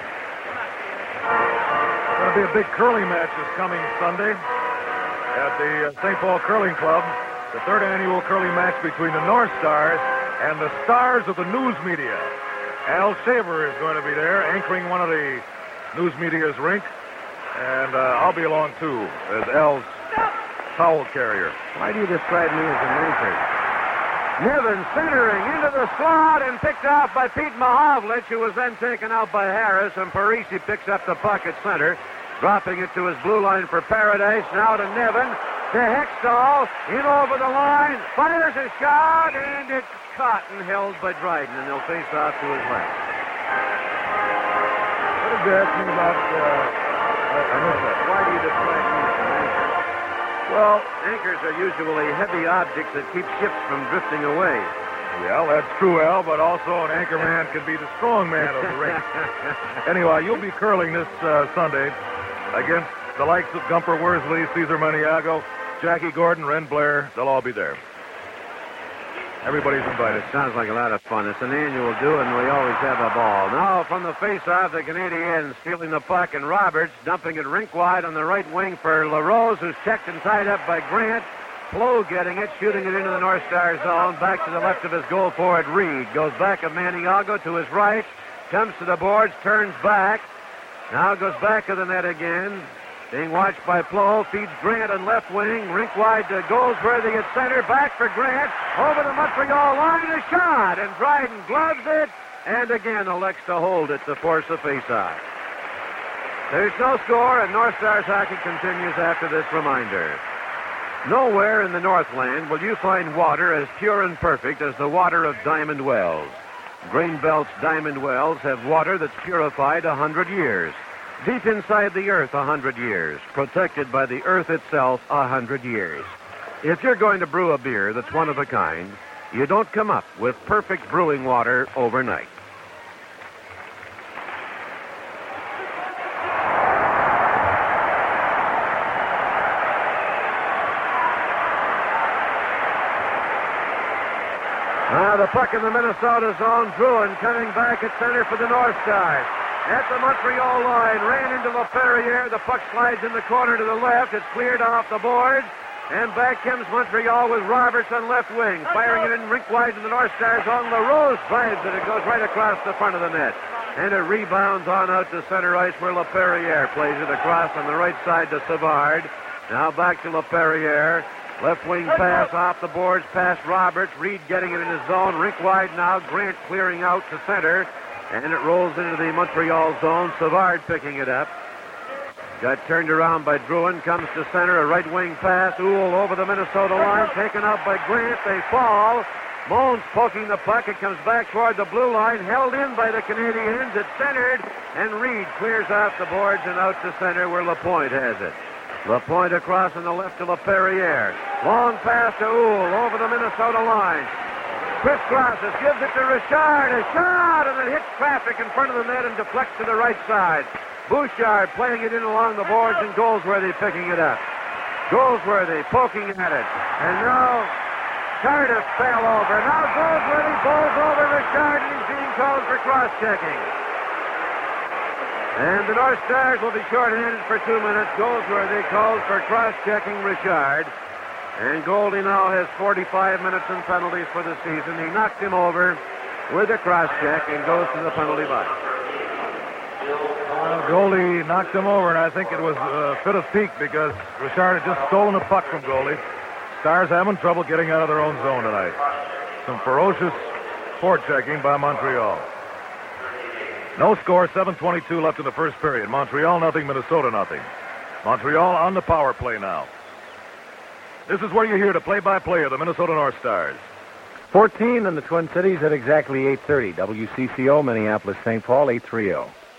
Going to be a big curling match this coming Sunday at the Saint Paul Curling Club. The third annual curling match between the North Stars and the stars of the news media. Al Shaver is going to be there, anchoring one of the news media's rink. And uh, I'll be along, too, as Al's towel carrier. Why do you describe me as an anchor? Nevin centering into the slot and picked off by Pete Mahovlich, who was then taken out by Harris. And Parisi picks up the puck at center, dropping it to his blue line for Paradise. Now to Nevin, to Hextall, in over the line, fires a shot, and it's caught and held by Dryden, and they'll face off to his left. What did you ask me about, uh, I, I missed that. Why do you describe me as an anchor? Well, anchors are usually heavy objects that keep ships from drifting away. Well, that's true, Al, but also an anchor man can be the strong man of the rink. Anyway, you'll be curling this uh, Sunday against the likes of Gumper Worsley, Cesar Maniago, Jackie Gordon, Ren Blair. They'll all be there. Everybody's invited. It sounds like a lot of fun. It's an annual do, and we always have a ball. Now, from the face-off, the Canadiens stealing the puck, and Roberts dumping it rink wide on the right wing for LaRose, who's checked and tied up by Grant. Flo getting it, shooting it into the North Star zone. Back to the left of his goal forward, Reed. Goes back of Maniago to his right. Comes to the boards, turns back. Now goes back of the net again. Being watched by Flo, feeds Grant on left wing, rink wide to Goldsworthy at center, back for Grant, over the Montreal line, a shot, and Dryden gloves it, and again elects to hold it to force a face-off. There's no score, and North Stars hockey continues after this reminder. Nowhere in the Northland will you find water as pure and perfect as the water of Diamond Wells. Grain Belt's Diamond Wells have water that's purified a hundred years. Deep inside the earth a hundred years, protected by the earth itself a hundred years. If you're going to brew a beer that's one of a kind, you don't come up with perfect brewing water overnight. Now the puck in the Minnesota zone, Bruin coming back at center for the North Stars. At the Montreal line, ran into LaPerriere. The puck slides in the corner to the left. It's cleared off the board. And back comes Montreal with Roberts on left wing. Firing it in rink wide to the North Stars zone. LaRose drives it. It goes right across the front of the net. And it rebounds on out to center ice where LaPerriere plays it across on the right side to Savard. Now back to LaPerriere. Left wing pass off the boards past Roberts. Reed getting it in his zone. Rink wide now. Grant clearing out to center. And it rolls into the Montreal zone. Savard picking it up. Got turned around by Druin. Comes to center. A right wing pass. Uhl over the Minnesota line. Taken out by Grant. They fall. Moans poking the puck. It comes back toward the blue line. Held in by the Canadiens. It's centered. And Reed clears off the boards and out to center where Lapointe has it. Lapointe across on the left to LaPerriere. Long pass to Uhl over the Minnesota line. Crisscrosses, gives it to Richard. A shot, and it hits traffic in front of the net and deflects to the right side. Bouchard playing it in along the boards and Goldsworthy picking it up. Goldsworthy poking at it. And now Cardiff fell over. Now Goldsworthy bowls over Richard, and he's being called for cross-checking. And the North Stars will be short-handed for two minutes. Goldsworthy calls for cross-checking Richard. And Goldie now has forty-five minutes in penalties for the season. He knocked him over with a cross-check and goes to the penalty box. Well, Goldie knocked him over, and I think it was a fit of pique because Richard had just stolen a puck from Goldie. Stars having trouble getting out of their own zone tonight. Some ferocious forechecking by Montreal. No score, seven twenty-two left in the first period. Montreal nothing, Minnesota nothing. Montreal on the power play now. This is where you hear the play-by-play of the Minnesota North Stars. fourteen in the Twin Cities at exactly eight thirty. W C C O, Minneapolis, Saint Paul, eight thirty.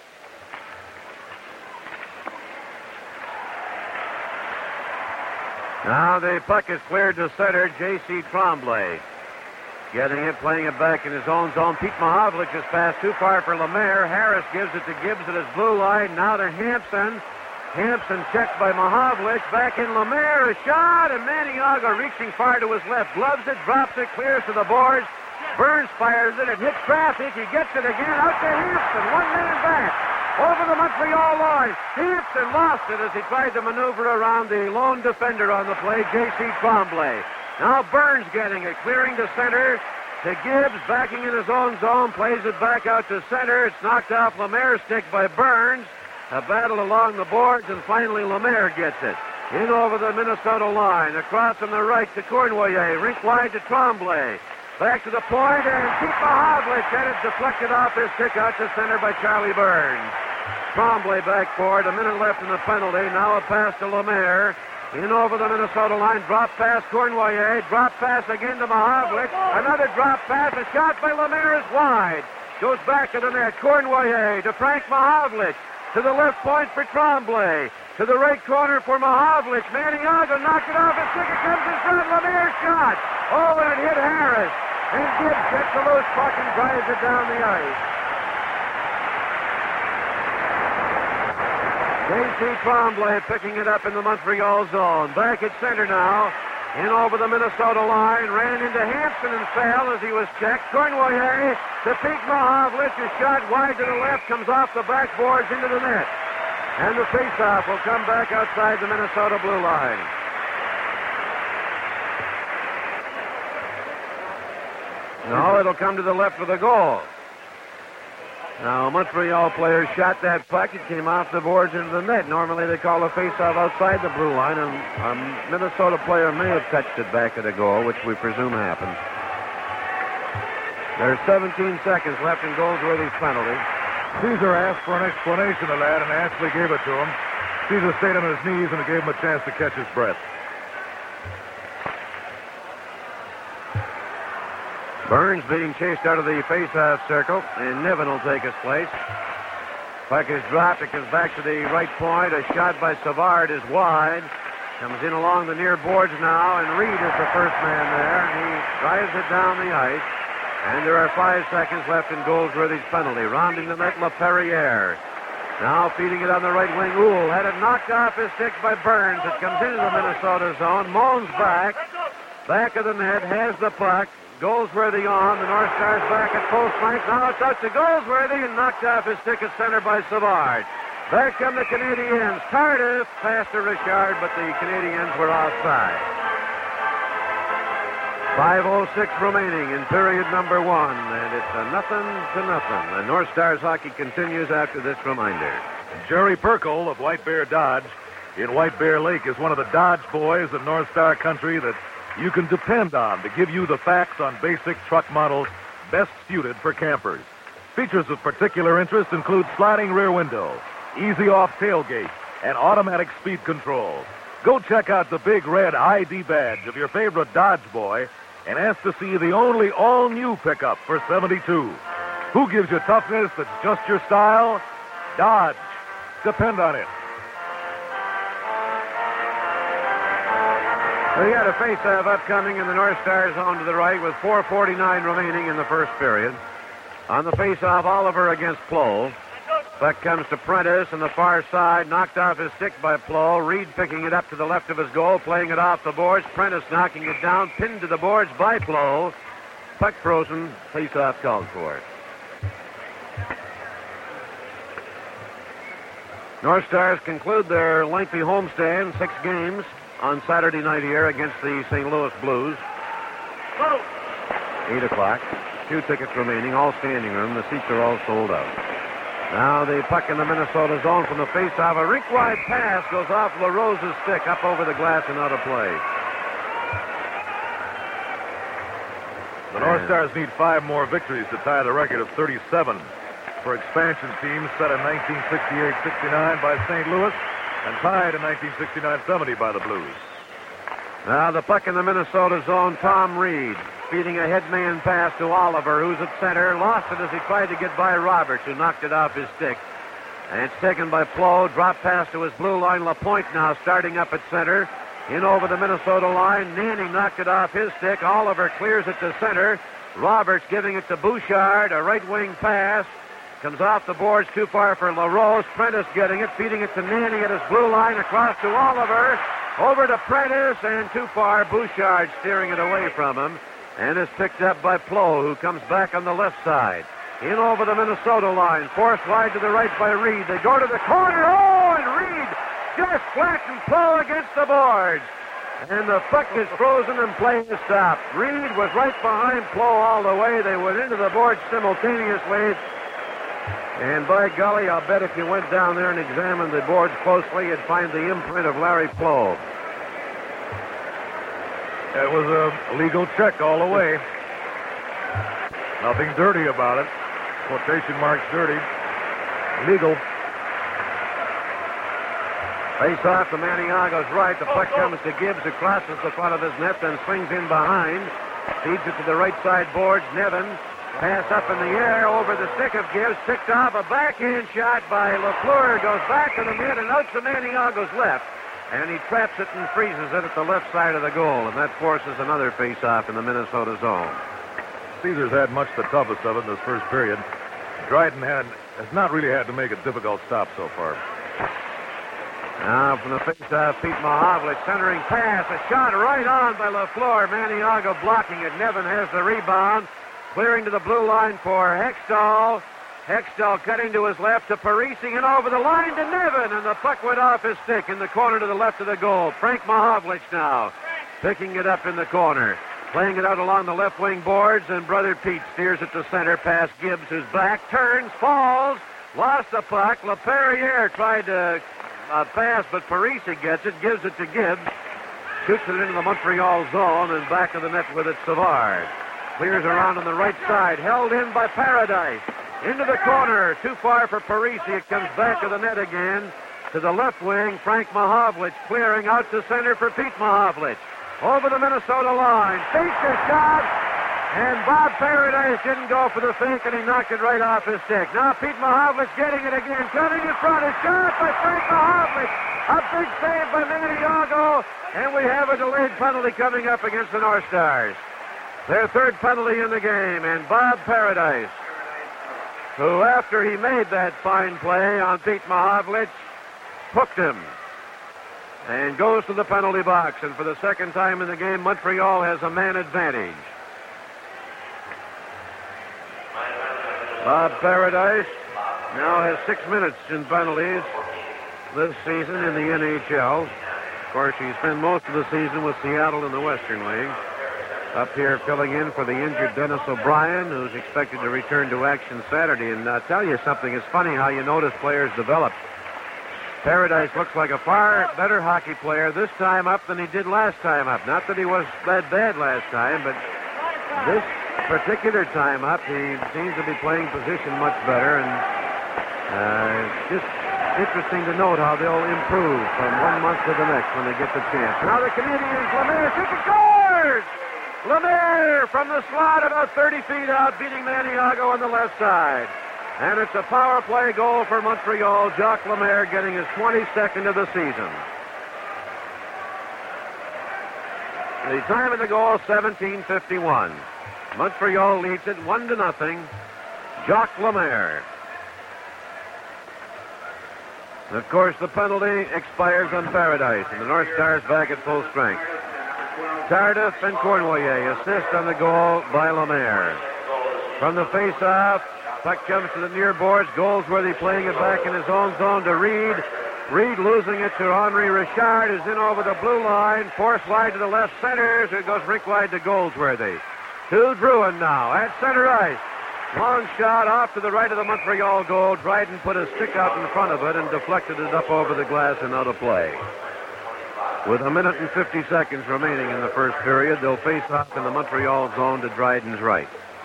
Now the puck is cleared to center. J C Tremblay getting it, playing it back in his own zone. Pete Mahovlich has passed too far for Lemaire. Harris gives it to Gibbs at his blue line. Now to Hampson. Hampson checked by Mahovlich. Back in Lemaire. A shot, and Maniaga reaching far to his left. Gloves it, drops it, clears to the boards. Burns fires it. It hits traffic. He gets it again. Out to Hampson. One man back. Over the Montreal line. Hampson lost it as he tried to maneuver around the lone defender on the play, J C Tremblay. Now Burns getting it, clearing to center to Gibbs, backing in his own zone, plays it back out to center. It's knocked off Lemaire's stick by Burns. A battle along the boards, and finally Lemaire gets it. In over the Minnesota line, across on the right to Cournoyer, rink wide to Tremblay. Back to the point, and Pete Mahovlich had it deflected off his stick out to center by Charlie Burns. Tremblay back forward, a minute left in the penalty. Now a pass to Lemaire. In over the Minnesota line, drop pass Cournoyer, drop pass again to Mahovlich. Another drop pass, a shot by Lemaire is wide. Goes back to the net. Cournoyer to Frank Mahovlich. To the left point for Tremblay. To the right corner for Mahovlich. Maniaga knocked it off his stick. It comes in front. Lemaire's shot. Oh, and it hit Harris. And Gibbs gets the loose puck and drives it down the ice. J C Tremblay picking it up in the Montreal zone. Back at center now. In over the Minnesota line. Ran into Hampson and fell as he was checked. Cournoyer to Pete Mahovlich. A shot wide to the left. Comes off the backboards into the net. And the faceoff will come back outside the Minnesota blue line. No, it'll come to the left of the goal. Now, Montreal player shot that puck. It came off the boards into the net. Normally they call a faceoff outside the blue line, and a Minnesota player may have touched it back at the goal, which we presume happened. There's seventeen seconds left in Goldsworthy's penalty. Caesar asked for an explanation of that, and Ashley gave it to him. Caesar stayed on his knees, and it gave him a chance to catch his breath. Burns being chased out of the face-off circle, and Niven will take his place. Puck is dropped. It comes back to the right point. A shot by Savard is wide. Comes in along the near boards now, and Reed is the first man there, and he drives it down the ice. And there are five seconds left in Goldsworthy's penalty. Rounding the net, LaPerriere. Now feeding it on the right wing. Uhl had it knocked off his stick by Burns. It comes into the Minnesota zone. Moans back. Back of the net, has the puck. Goldsworthy on. The North Stars back at full strength. Now it's out to Goldsworthy and knocked off his stick at center by Savard. Back come the Canadiens. Cardiff passed to Richard, but the Canadiens were offside. five oh six remaining in period number one, and it's a nothing to nothing. The North Stars hockey continues after this reminder. Jerry Perkle of White Bear Dodge in White Bear Lake is one of the Dodge boys of North Star country that you can depend on to give you the facts on basic truck models best suited for campers. Features of particular interest include sliding rear window, easy off tailgate, and automatic speed control. Go check out the big red I D badge of your favorite Dodge boy and ask to see the only all-new pickup for seventy-two. Who gives you toughness that's just your style? Dodge. Depend on it. We got a face-off upcoming in the North Star zone to the right with four forty-nine remaining in the first period. On the face-off, Oliver against Plow. Puck comes to Prentice on the far side, knocked off his stick by Plow. Reed picking it up to the left of his goal, playing it off the boards. Prentice knocking it down, pinned to the boards by Plow. Puck frozen, face-off called for it. North Stars conclude their lengthy homestand, six games, on Saturday night here against the Saint Louis Blues. Eight o'clock. Two tickets remaining, all standing room. The seats are all sold out. Now the puck in the Minnesota zone from the face-off. A rink-wide pass goes off LaRose's stick up over the glass and out of play. The North Stars need five more victories to tie the record of thirty-seven for expansion teams set in nineteen sixty-eight sixty-nine by Saint Louis and tied in nineteen sixty-nine seventy by the Blues. Now the puck in the Minnesota zone. Tom Reed feeding a headman pass to Oliver, who's at center. Lost it as he tried to get by Roberts, who knocked it off his stick. And it's taken by Plow. Drop pass to his blue line. LaPointe now starting up at center. In over the Minnesota line. Nanny knocked it off his stick. Oliver clears it to center. Roberts giving it to Bouchard. A right wing pass. Comes off the boards too far for LaRose. Prentice getting it. Feeding it to Nanny at his blue line. Across to Oliver. Over to Prentice. And too far. Bouchard steering it away from him. And is picked up by Plow, who comes back on the left side. In over the Minnesota line. Forced wide to the right by Reed. They go to the corner. Oh, and Reed just flattened Plow against the boards. And the puck is frozen and play is stopped. Reed was right behind Plow all the way. They went into the boards simultaneously. And by golly, I'll bet if you went down there and examined the boards closely, you'd find the imprint of Larry Plow. It was a legal check all the way. Nothing dirty about it. Quotation marks dirty. Legal. Face off to Maniago's right. The puck comes to Gibbs, who crosses the front of his net, then swings in behind. Feeds it to the right side boards. Nevin. Pass up in the air over the stick of Gibbs. Picked off. A backhand shot by LaFleur. Goes back to the net and out to Maniago's left. And he traps it and freezes it at the left side of the goal. And that forces another face-off in the Minnesota zone. Caesars had much the toughest of it in this first period. Dryden had, has not really had to make a difficult stop so far. Now from the face-off, Pete Mahovlich centering pass. A shot right on by LaFleur. Maniago blocking it. Nevin has the rebound. Clearing to the blue line for Hextall. Hextall cutting to his left to Parisi and over the line to Nevin, and the puck went off his stick in the corner to the left of the goal. Frank Mahovlich now picking it up in the corner, playing it out along the left wing boards, and brother Pete steers it to center past Gibbs, who's back, turns, falls, lost the puck. LaPerriere tried to uh, pass, but Parisi gets it, gives it to Gibbs, shoots it into the Montreal zone, and back of the net with it, Savard. Clears around on the right side, held in by Paradise. Into the corner, too far for Parisi. It comes back to the net again. To the left wing, Frank Mahovlich clearing out to center for Pete Mahovlich. Over the Minnesota line, fakes a shot, and Bob Paradise didn't go for the fake, and he knocked it right off his stick. Now Pete Mahovlich getting it again, coming in front. A shot by Frank Mahovlich. A big save by Maniago, and we have a delayed penalty coming up against the North Stars. Their third penalty in the game, and Bob Paradise, who, after he made that fine play on Pete Mahovlich, hooked him and goes to the penalty box. And for the second time in the game, Montreal has a man advantage. Bob Paradise now has six minutes in penalties this season in the N H L. Of course, he spent most of the season with Seattle in the Western League. Up here filling in for the injured Dennis O'Brien, who's expected to return to action Saturday. And I'll tell you something, it's funny how you notice players develop. Paradise looks like a far better hockey player this time up than he did last time up. Not that he was that bad last time, but this particular time up, he seems to be playing position much better. And uh, it's just interesting to note how they'll improve from one month to the next when they get the chance. Now the Canadians, Lemaire, shoots and scores! Lemaire from the slot about thirty feet out, beating Maniago on the left side. And it's a power play goal for Montreal. Jacques Lemaire getting his twenty-second of the season. The time of the goal, seventeen fifty-one. Montreal leads it one to nothing. Jacques Lemaire. And of course, the penalty expires on Paradise, and the North Stars back at full strength. Tardif and Cournoyer assist on the goal by Lemaire. From the face-off, puck comes to the near boards. Goldsworthy playing it back in his own zone to Reed. Reed losing it to Henri Richard, who's in over the blue line. Force wide to the left center, so it goes rink wide to Goldsworthy. To Drouin now at center ice. Long shot off to the right of the Montreal goal. Dryden put a stick out in front of it and deflected it up over the glass and out of play. With a minute and fifty seconds remaining in the first period, they'll face off in the Montreal zone to Dryden's right.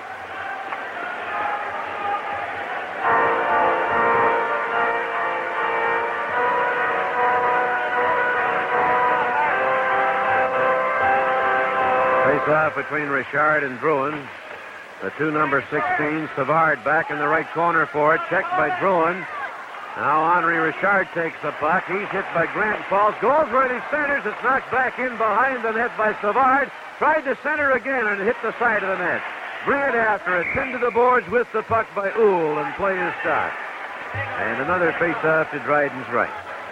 Face off between Richard and Drouin. The two number sixteen, Savard back in the right corner for it, checked by Drouin. Now Henri Richard takes the puck. He's hit by Grant and falls. Goldsworthy centers. It's knocked back in behind the net by Savard. Tried to center again and hit the side of the net. Grant after it. Pinned to the boards with the puck by Uhl, and play is stopped. And another face-off to Dryden's right.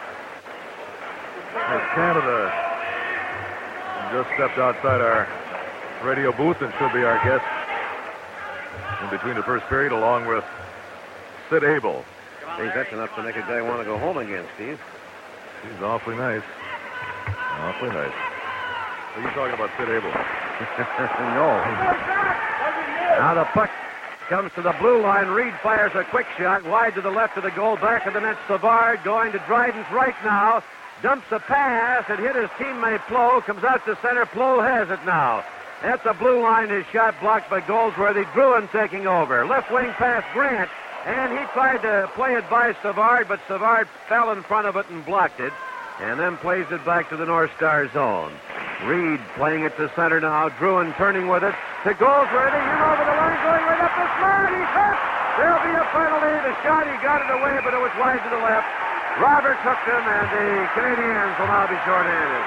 As Canada just stepped outside our radio booth and should be our guest in between the first period, along with Sid Abel. Hey, that's enough to make a guy want to go home again, Steve. He's awfully nice. Awfully nice. Are you talking about Sid Abel? No. Now the puck comes to the blue line. Reed fires a quick shot wide to the left of the goal. Back of the net, Savard going to Dryden's right now. Dumps a pass. It hit his teammate Plow. Comes out to center. Plow has it now. At the blue line, his shot blocked by Goldsworthy. Drouin taking over. Left wing pass, Grant. And he tried to play it by Savard, but Savard fell in front of it and blocked it. And then plays it back to the North Star zone. Reed playing it to center now. Drouin turning with it to Goldsworthy. In over the line, going right up the slot. He's hit. There'll be a penalty. The shot, he got it away, but it was wide to the left. Roberts hooked him, and the Canadians will now be shorthanded.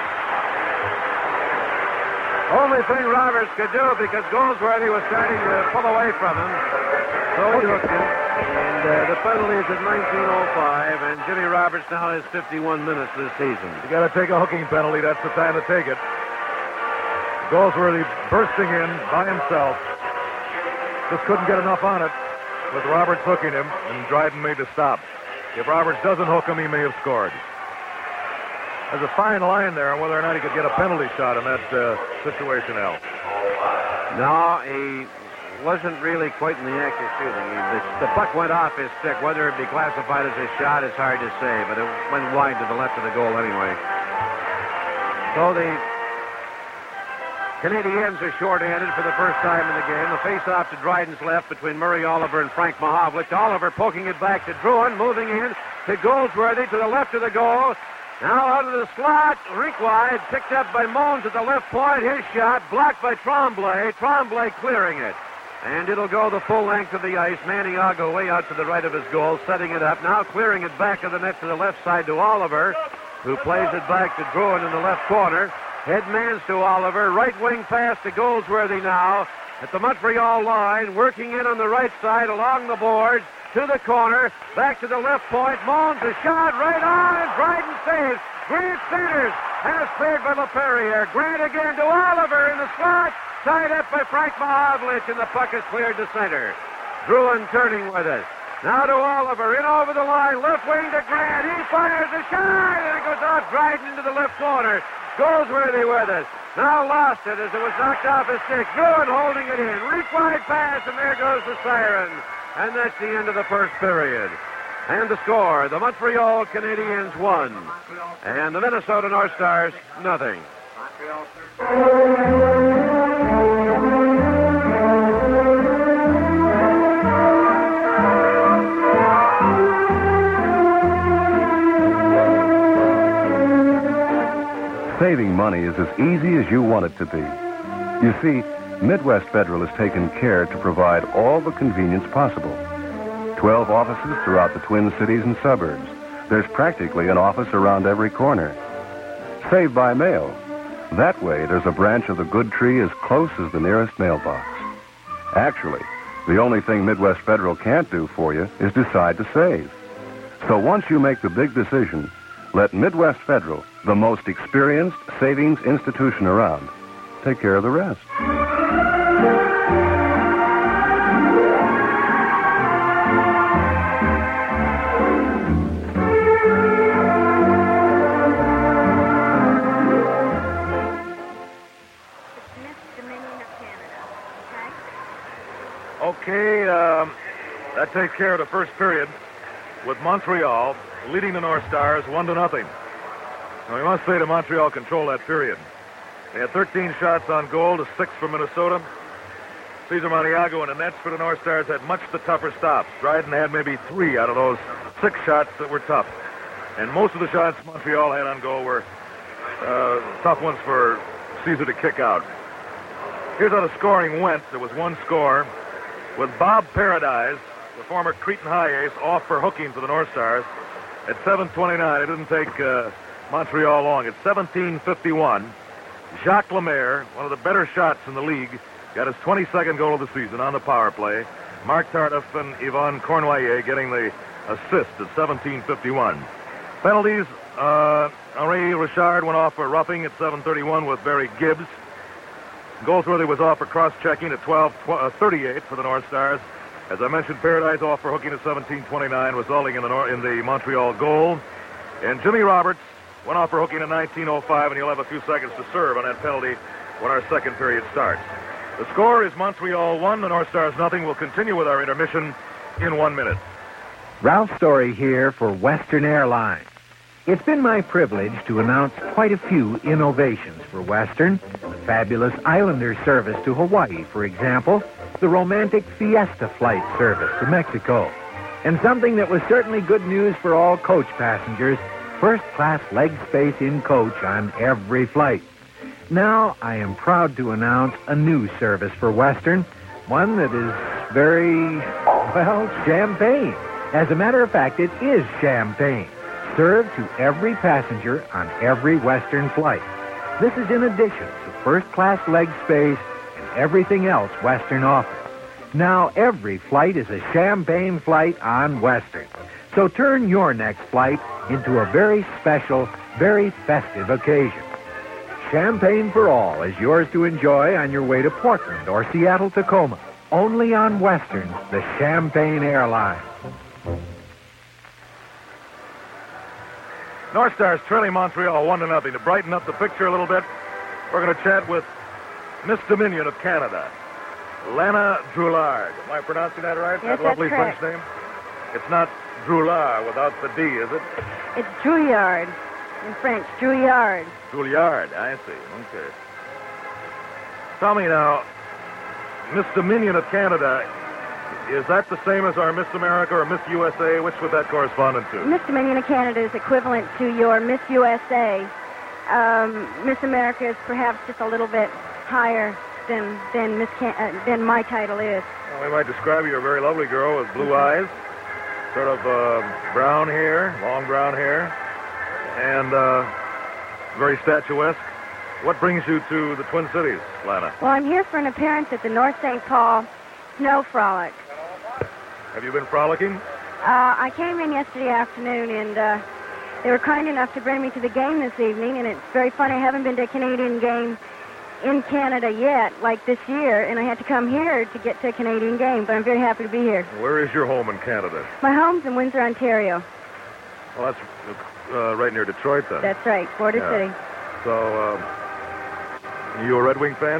Only thing Roberts could do, because Goldsworthy was starting to pull away from him, so he hooked him. And uh, the penalty is at nineteen oh five, and Jimmy Roberts now has fifty-one minutes this season. You got to take a hooking penalty. That's the time to take it. Goldsworthy bursting in by himself. Just couldn't get enough on it with Roberts hooking him, and Dryden made the stop. If Roberts doesn't hook him, he may have scored. There's a fine line there on whether or not he could get a penalty shot in that uh, situation, Al. No, he wasn't really quite in the act of shooting. He, the, the puck went off his stick. Whether it be classified as a shot is hard to say, but it went wide to the left of the goal anyway. So the Canadiens are short-handed for the first time in the game. The face-off to Dryden's left between Murray Oliver and Frank Mahovlich. Oliver poking it back to Drouin, moving in to Goldsworthy to the left of the goal. Now out of the slot, rink wide, picked up by Moans at the left point. His shot blocked by Tremblay. Tremblay clearing it. And it'll go the full length of the ice. Maniago way out to the right of his goal, setting it up. Now clearing it back of the net to the left side to Oliver, who plays it back to Drouin in the left corner. Head man's to Oliver. Right wing pass to Goldsworthy now at the Montreal line, working in on the right side along the boards. To the corner, back to the left point. Moans a shot right on, and Dryden saves. Grant centers, and it's cleared by LaPerriere. Grant again to Oliver in the slot, tied up by Frank Mahovlich, and the puck is cleared to center. Drouin turning with it. Now to Oliver, in over the line, left wing to Grant. He fires a shot, and it goes off Dryden into the left corner. Goldsworthy with it. Now lost it as it was knocked off his stick. Bruin holding it in. Reach wide pass, and there goes the siren. And that's the end of the first period. And the score, the Montreal Canadiens won. And the Minnesota North Stars, nothing. Saving money is as easy as you want it to be. You see, Midwest Federal has taken care to provide all the convenience possible. Twelve offices throughout the Twin Cities and suburbs. There's practically an office around every corner. Save by mail. That way, there's a branch of the good tree as close as the nearest mailbox. Actually, the only thing Midwest Federal can't do for you is decide to save. So once you make the big decision, let Midwest Federal, the most experienced savings institution around, take care of the rest. Okay, um, that takes care of the first period with Montreal leading the North Stars one to nothing. Now, we must say that Montreal controlled that period. They had thirteen shots on goal to six for Minnesota. Cesar Montiago and the Nets for the North Stars had much the tougher stops. Dryden had maybe three out of those six shots that were tough. And most of the shots Montreal had on goal were uh, tough ones for Cesar to kick out. Here's how the scoring went. There was one score with Bob Paradise, the former Cretan High ace, off for hooking for the North Stars at seven twenty-nine. It didn't take uh, Montreal long. At seventeen fifty-one, Jacques Lemaire, one of the better shots in the league, got his twenty-second goal of the season on the power play. Mark Tardif and Yvonne Cornoyer getting the assist at seventeen fifty-one. Penalties, uh, Henri Richard went off for roughing at seven thirty-one with Barry Gibbs. Goldsworthy was off for cross-checking at twelve thirty-eight for the North Stars. As I mentioned, Paradise off for hooking at seventeen twenty-nine, resulting in the, Nor- in the Montreal goal. And Jimmy Roberts went off for hooking at nineteen oh five, and he'll have a few seconds to serve on that penalty when our second period starts. The score is Montreal one, the North Stars nothing. We'll continue with our intermission in one minute. Ralph Story here for Western Airlines. It's been my privilege to announce quite a few innovations for Western. The fabulous Islander service to Hawaii, for example. The romantic Fiesta flight service to Mexico. And something that was certainly good news for all coach passengers, first-class leg space in coach on every flight. Now, I am proud to announce a new service for Western, one that is very, well, champagne. As a matter of fact, it is champagne, served to every passenger on every Western flight. This is in addition to first-class leg space and everything else Western offers. Now, every flight is a champagne flight on Western. So turn your next flight into a very special, very festive occasion. Champagne for all is yours to enjoy on your way to Portland or Seattle-Tacoma. Only on Western, the Champagne Airline. North Stars trailing Montreal one to nothing. To brighten up the picture a little bit, we're going to chat with Miss Dominion of Canada, Lana Droulard. Am I pronouncing that right? Yes, that lovely that's French name? It's not Droulard without the D, is it? It's Drouillard in French. Drouillard. Droulard, I see. Okay. Tell me now, Miss Dominion of Canada, is that the same as our Miss America or Miss U S A? Which would that correspond to? Miss Dominion of Canada is equivalent to your Miss U S A. Um, Miss America is perhaps just a little bit higher than than Miss Can- uh, than my title is. Well, we might describe you a very lovely girl with blue eyes, sort of uh, brown hair, long brown hair, and uh, very statuesque. What brings you to the Twin Cities, Lana? Well, I'm here for an appearance at the North Saint Paul Snow Frolic. Have you been frolicking? Uh, I came in yesterday afternoon, and uh, they were kind enough to bring me to the game this evening, and it's very funny. I haven't been to a Canadian game in Canada yet, like this year, and I had to come here to get to a Canadian game, but I'm very happy to be here. Where is your home in Canada? My home's in Windsor, Ontario. Well, that's uh, right near Detroit, then. That's right, Border Yeah. City. So, uh, you a Red Wing fan?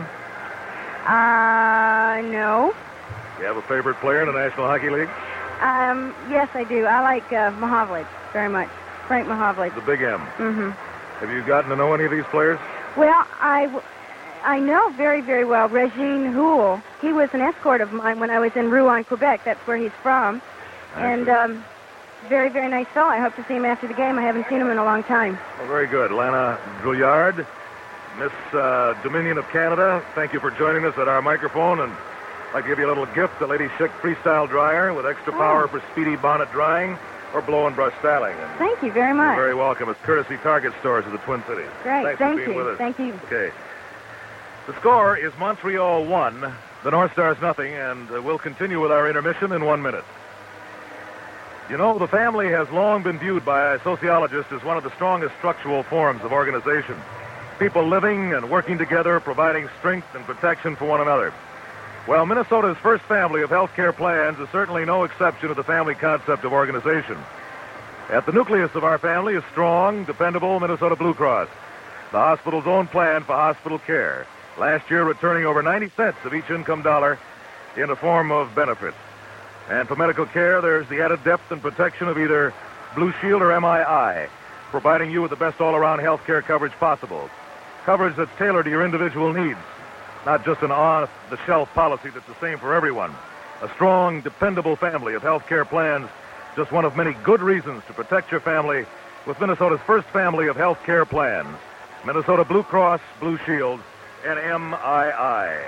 Uh, no. You have a favorite player in the National Hockey League? Um, yes, I do. I like uh, Mahovlich very much. Frank Mahovlich. The Big M. Mm-hmm. Have you gotten to know any of these players? Well, I, w- I know very, very well Regine Houle. He was an escort of mine when I was in Rouen, Quebec. That's where he's from. And um, very, very nice fellow. I hope to see him after the game. I haven't seen him in a long time. Well, very good. Lana Drouillard, Miss uh, Dominion of Canada, thank you for joining us at our microphone. And I'd like to give you a little gift, the Lady Schick Freestyle Dryer with extra Oh. power for speedy bonnet drying or blow and brush styling. And Thank you very much. you're very welcome. It's courtesy Target stores of the Twin Cities. Great. Thanks Thank for being you. with us. Thank you. Okay. The score is Montreal one, the North Stars nothing, and uh, we'll continue with our intermission in one minute. You know, the family has long been viewed by sociologists as one of the strongest structural forms of organization. People living and working together, providing strength and protection for one another. Well, Minnesota's first family of health care plans is certainly no exception to the family concept of organization. At the nucleus of our family is strong, dependable Minnesota Blue Cross, the hospital's own plan for hospital care. Last year, returning over ninety cents of each income dollar in the form of benefits. And for medical care, there's the added depth and protection of either Blue Shield or M I I, providing you with the best all-around health care coverage possible. Coverage that's tailored to your individual needs, not just an on-the-shelf policy that's the same for everyone. A strong, dependable family of health care plans, just one of many good reasons to protect your family with Minnesota's first family of health care plans. Minnesota Blue Cross, Blue Shield, and M I I.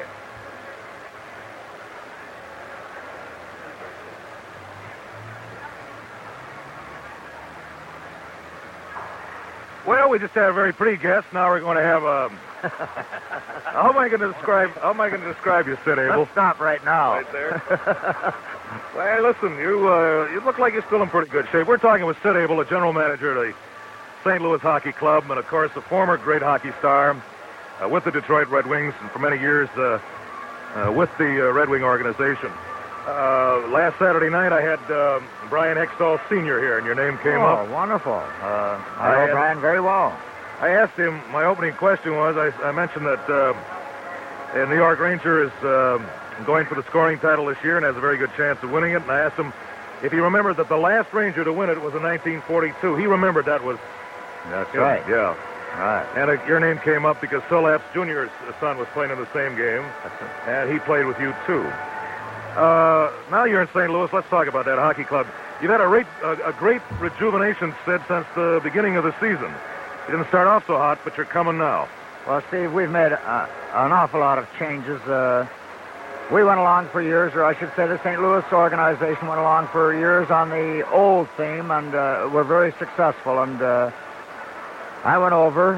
Well, we just had a very pretty guest. Now we're going to have a. How am I going to describe? How am I going to describe you, Sid Abel? Let's stop right now. Right there. Well, listen, you uh, you look like you're still in pretty good shape. We're talking with Sid Abel, the general manager of the Saint Louis Hockey Club, and of course, a former great hockey star uh, with the Detroit Red Wings, and for many years uh, uh, with the uh, Red Wing organization. Uh, last Saturday night, I had uh, Brian Hextall Senior here, and your name came oh, up. Oh, wonderful. Uh, I I know had- Brian very well. I asked him, my opening question was, I, I mentioned that uh, a New York Ranger is uh, going for the scoring title this year and has a very good chance of winning it. And I asked him if he remembered that the last Ranger to win it was in nineteen forty-two. He remembered that was... That's yeah, right. Yeah. Right. And uh, your name came up because Phil Epps Junior's son was playing in the same game, and he played with you, too. Uh, now you're in Saint Louis. Let's talk about that hockey club. You've had a, rate, a, a great rejuvenation, Sid, since the beginning of the season. You didn't start off so hot, but you're coming now. Well, Steve, we've made uh, an awful lot of changes. Uh, we went along for years, or I should say the Saint Louis organization went along for years on the old theme, and uh, we're very successful. And uh, I went over,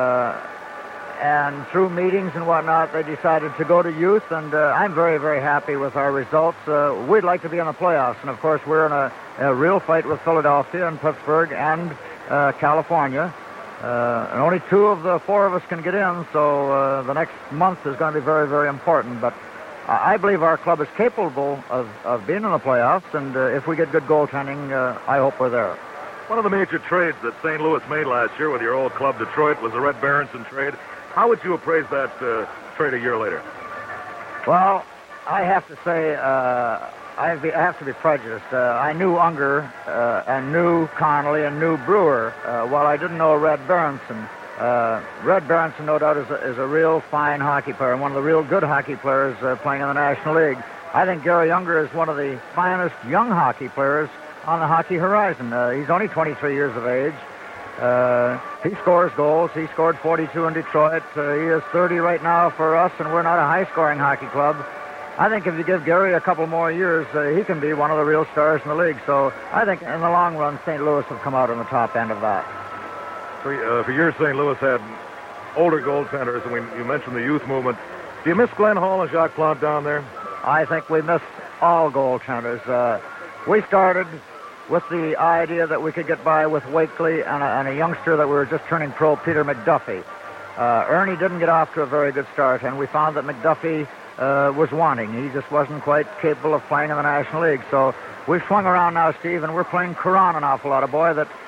uh, and through meetings and whatnot, they decided to go to youth, and uh, I'm very, very happy with our results. Uh, we'd like to be in the playoffs, and of course, we're in a, a real fight with Philadelphia and Pittsburgh and uh, California. Uh, and only two of the four of us can get in, so uh, the next month is going to be very, very important. But I I believe our club is capable of, of being in the playoffs, and uh, if we get good goaltending, uh, I hope we're there. One of the major trades that Saint Louis made last year with your old club, Detroit, was the Red Berenson trade. How would you appraise that uh, trade a year later? Well, I have to say, uh, I, have be, I have to be prejudiced. Uh, I knew Unger uh, and knew Connolly and knew Brewer, uh, while I didn't know Red Berenson. Uh, Red Berenson, no doubt, is a, is a real fine hockey player and one of the real good hockey players uh, playing in the National League. I think Gary Unger is one of the finest young hockey players on the hockey horizon. Uh, he's only twenty-three years of age. Uh, he scores goals. He scored forty-two in Detroit. Uh, he is thirty right now for us, and we're not a high-scoring hockey club. I think if you give Gary a couple more years, uh, he can be one of the real stars in the league. So I think in the long run, Saint Louis have come out on the top end of that. For, uh, for years, Saint Louis had older goaltenders, and we, you mentioned the youth movement. Do you miss Glenn Hall and Jacques Plante down there? I think we miss all goaltenders. Uh, we started with the idea that we could get by with Wakely and a, and a youngster that we were just turning pro, Peter McDuffie. Uh, Ernie didn't get off to a very good start, and we found that McDuffie uh, was wanting. He just wasn't quite capable of playing in the National League. So we've swung around now, Steve, and we're playing Curran an awful lot, a boy that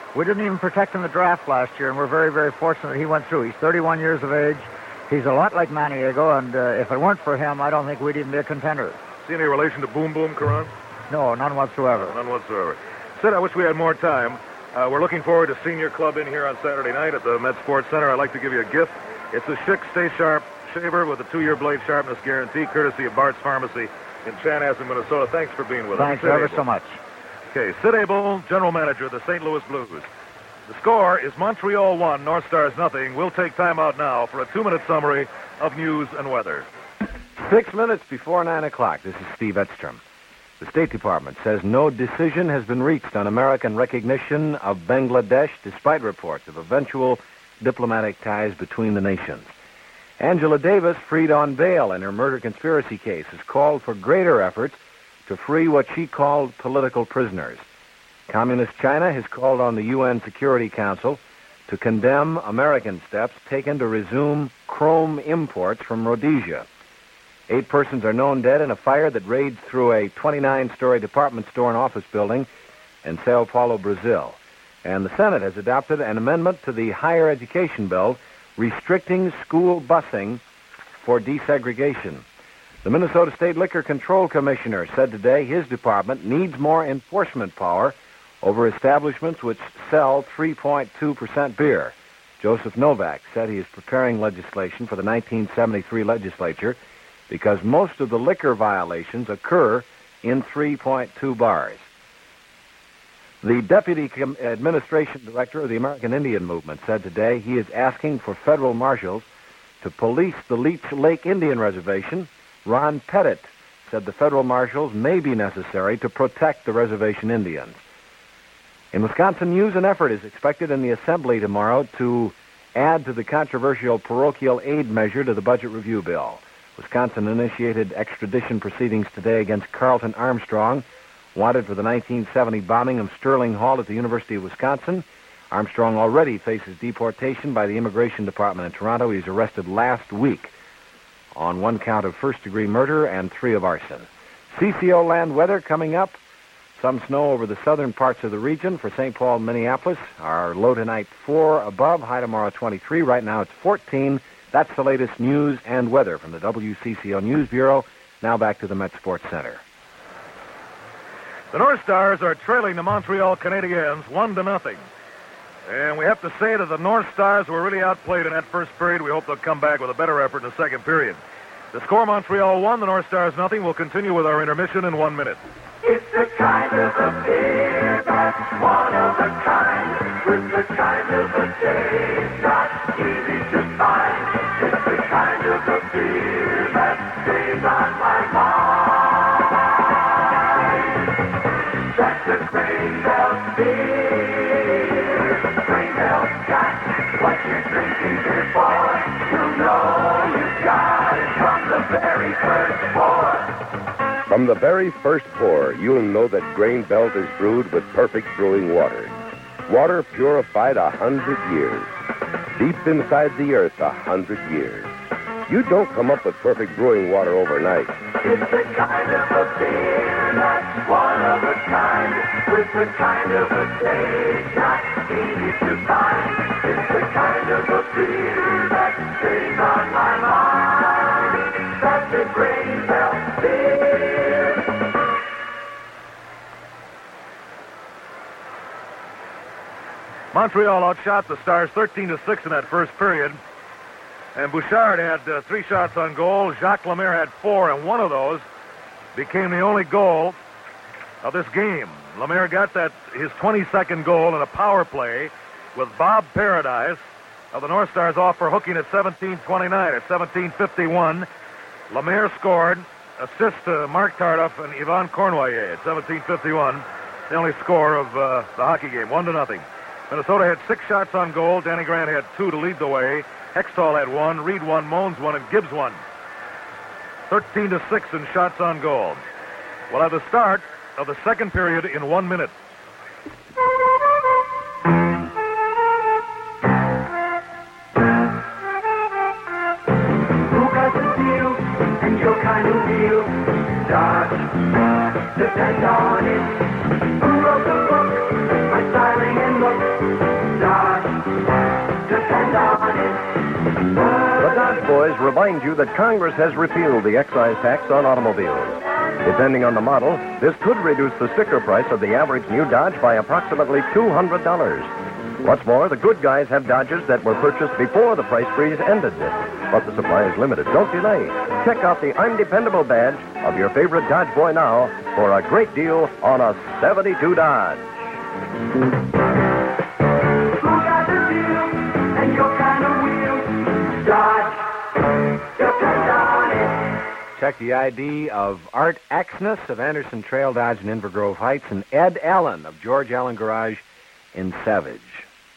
We didn't even protect him in the draft last year, and we're very, very fortunate that he went through. He's thirty-one years of age. He's a lot like Maniego, and uh, if it weren't for him, I don't think we'd even be a contender. See any relation to Boom Boom, Karan? No, none whatsoever. No, none whatsoever. Sid, I wish we had more time. Uh, we're looking forward to Senior Club in here on Saturday night at the Met Sports Center. I'd like to give you a gift. It's a Schick Stay Sharp shaver with a two-year blade sharpness guarantee, courtesy of Bart's Pharmacy in Chanhassen, Minnesota. Thanks for being with Thanks us. Thanks ever so much. Okay, Sid Abel, general manager of the Saint Louis Blues. The score is Montreal one, North Stars nothing. We'll take time out now for a two-minute summary of news and weather. Six minutes before nine o'clock. This is Steve Edstrom. The State Department says no decision has been reached on American recognition of Bangladesh, despite reports of eventual diplomatic ties between the nations. Angela Davis, freed on bail in her murder conspiracy case, has called for greater efforts to free what she called political prisoners. Communist China has called on the U N Security Council to condemn American steps taken to resume chrome imports from Rhodesia. Eight persons are known dead in a fire that raged through a twenty-nine story department store and office building in Sao Paulo, Brazil. And the Senate has adopted an amendment to the higher education bill restricting school busing for desegregation. The Minnesota State Liquor Control Commissioner said today his department needs more enforcement power over establishments which sell three point two percent beer. Joseph Novak said he is preparing legislation for the nineteen seventy-three legislature because most of the liquor violations occur in three point two bars. The Deputy Com- Administration Director of the American Indian Movement said today he is asking for federal marshals to police the Leech Lake Indian Reservation. Ron Pettit said the federal marshals may be necessary to protect the reservation Indians. In Wisconsin news, an effort is expected in the Assembly tomorrow to add to the controversial parochial aid measure to the budget review bill. Wisconsin initiated extradition proceedings today against Carlton Armstrong, wanted for the nineteen seventy bombing of Sterling Hall at the University of Wisconsin. Armstrong already faces deportation by the Immigration Department in Toronto. He was arrested last week on one count of first-degree murder and three of arson. C C O land weather coming up. Some snow over the southern parts of the region for Saint Paul, Minneapolis. Our low tonight, four above. High tomorrow, twenty-three. Right now, it's fourteen. That's the latest news and weather from the W C C O News Bureau. Now back to the Met Sports Center. The North Stars are trailing the Montreal Canadiens one to nothing. And we have to say that the North Stars were really outplayed in that first period. We hope they'll come back with a better effort in the second period. The score, Montreal one, the North Stars nothing. We'll continue with our intermission in one minute. It's the kind of a beer that's one of a kind, with the kind of a taste not easy to find. It's the kind of a beer that stays on my mind. That's the Grain Belt beer. Grain Belt got what you're drinking here for. You know you've got it from the very first pour. From the very first pour, you'll know that Grain Belt is brewed with perfect brewing water. Water purified a hundred years. Deep inside the earth, a hundred years. You don't come up with perfect brewing water overnight. It's the kind of a beer that's one of a kind, with the kind of a taste not easy to find. It's the kind of a beer that stays on my mind. That's the Grain Belt beer. Montreal outshot the Stars thirteen to six in that first period. And Bouchard had uh, three shots on goal. Jacques Lemaire had four, and one of those became the only goal of this game. Lemaire got that his twenty-second goal in a power play with Bob Paradise of the North Stars off for hooking at seventeen twenty-nine. At seventeen fifty-one, Lemaire scored, assist to Mark Tarduff and Yvon Cornoyer at seventeen fifty-one. The only score of uh, the hockey game, one to nothing. Minnesota had six shots on goal. Danny Grant had two to lead the way. Hextall had one, Reed one, Moans one, and Gibbs one. thirteen to six in shots on goal. We'll have the start of the second period in one minute. Who got the deal and your kind of deal? Dodge, depend on it. Who wrote the book? My styling and look. The Dodge Boys remind you that Congress has repealed the excise tax on automobiles. Depending on the model, this could reduce the sticker price of the average new Dodge by approximately two hundred dollars. What's more, the good guys have Dodges that were purchased before the price freeze ended. But the supply is limited. Don't delay. Check out the I'm Dependable badge of your favorite Dodge boy now for a great deal on a seventy-two Dodge. And your kind of wheel, Dodge, depend on it. Check the I D of Art Axness of Anderson Trail Dodge in Inver Grove Heights and Ed Allen of George Allen Garage in Savage.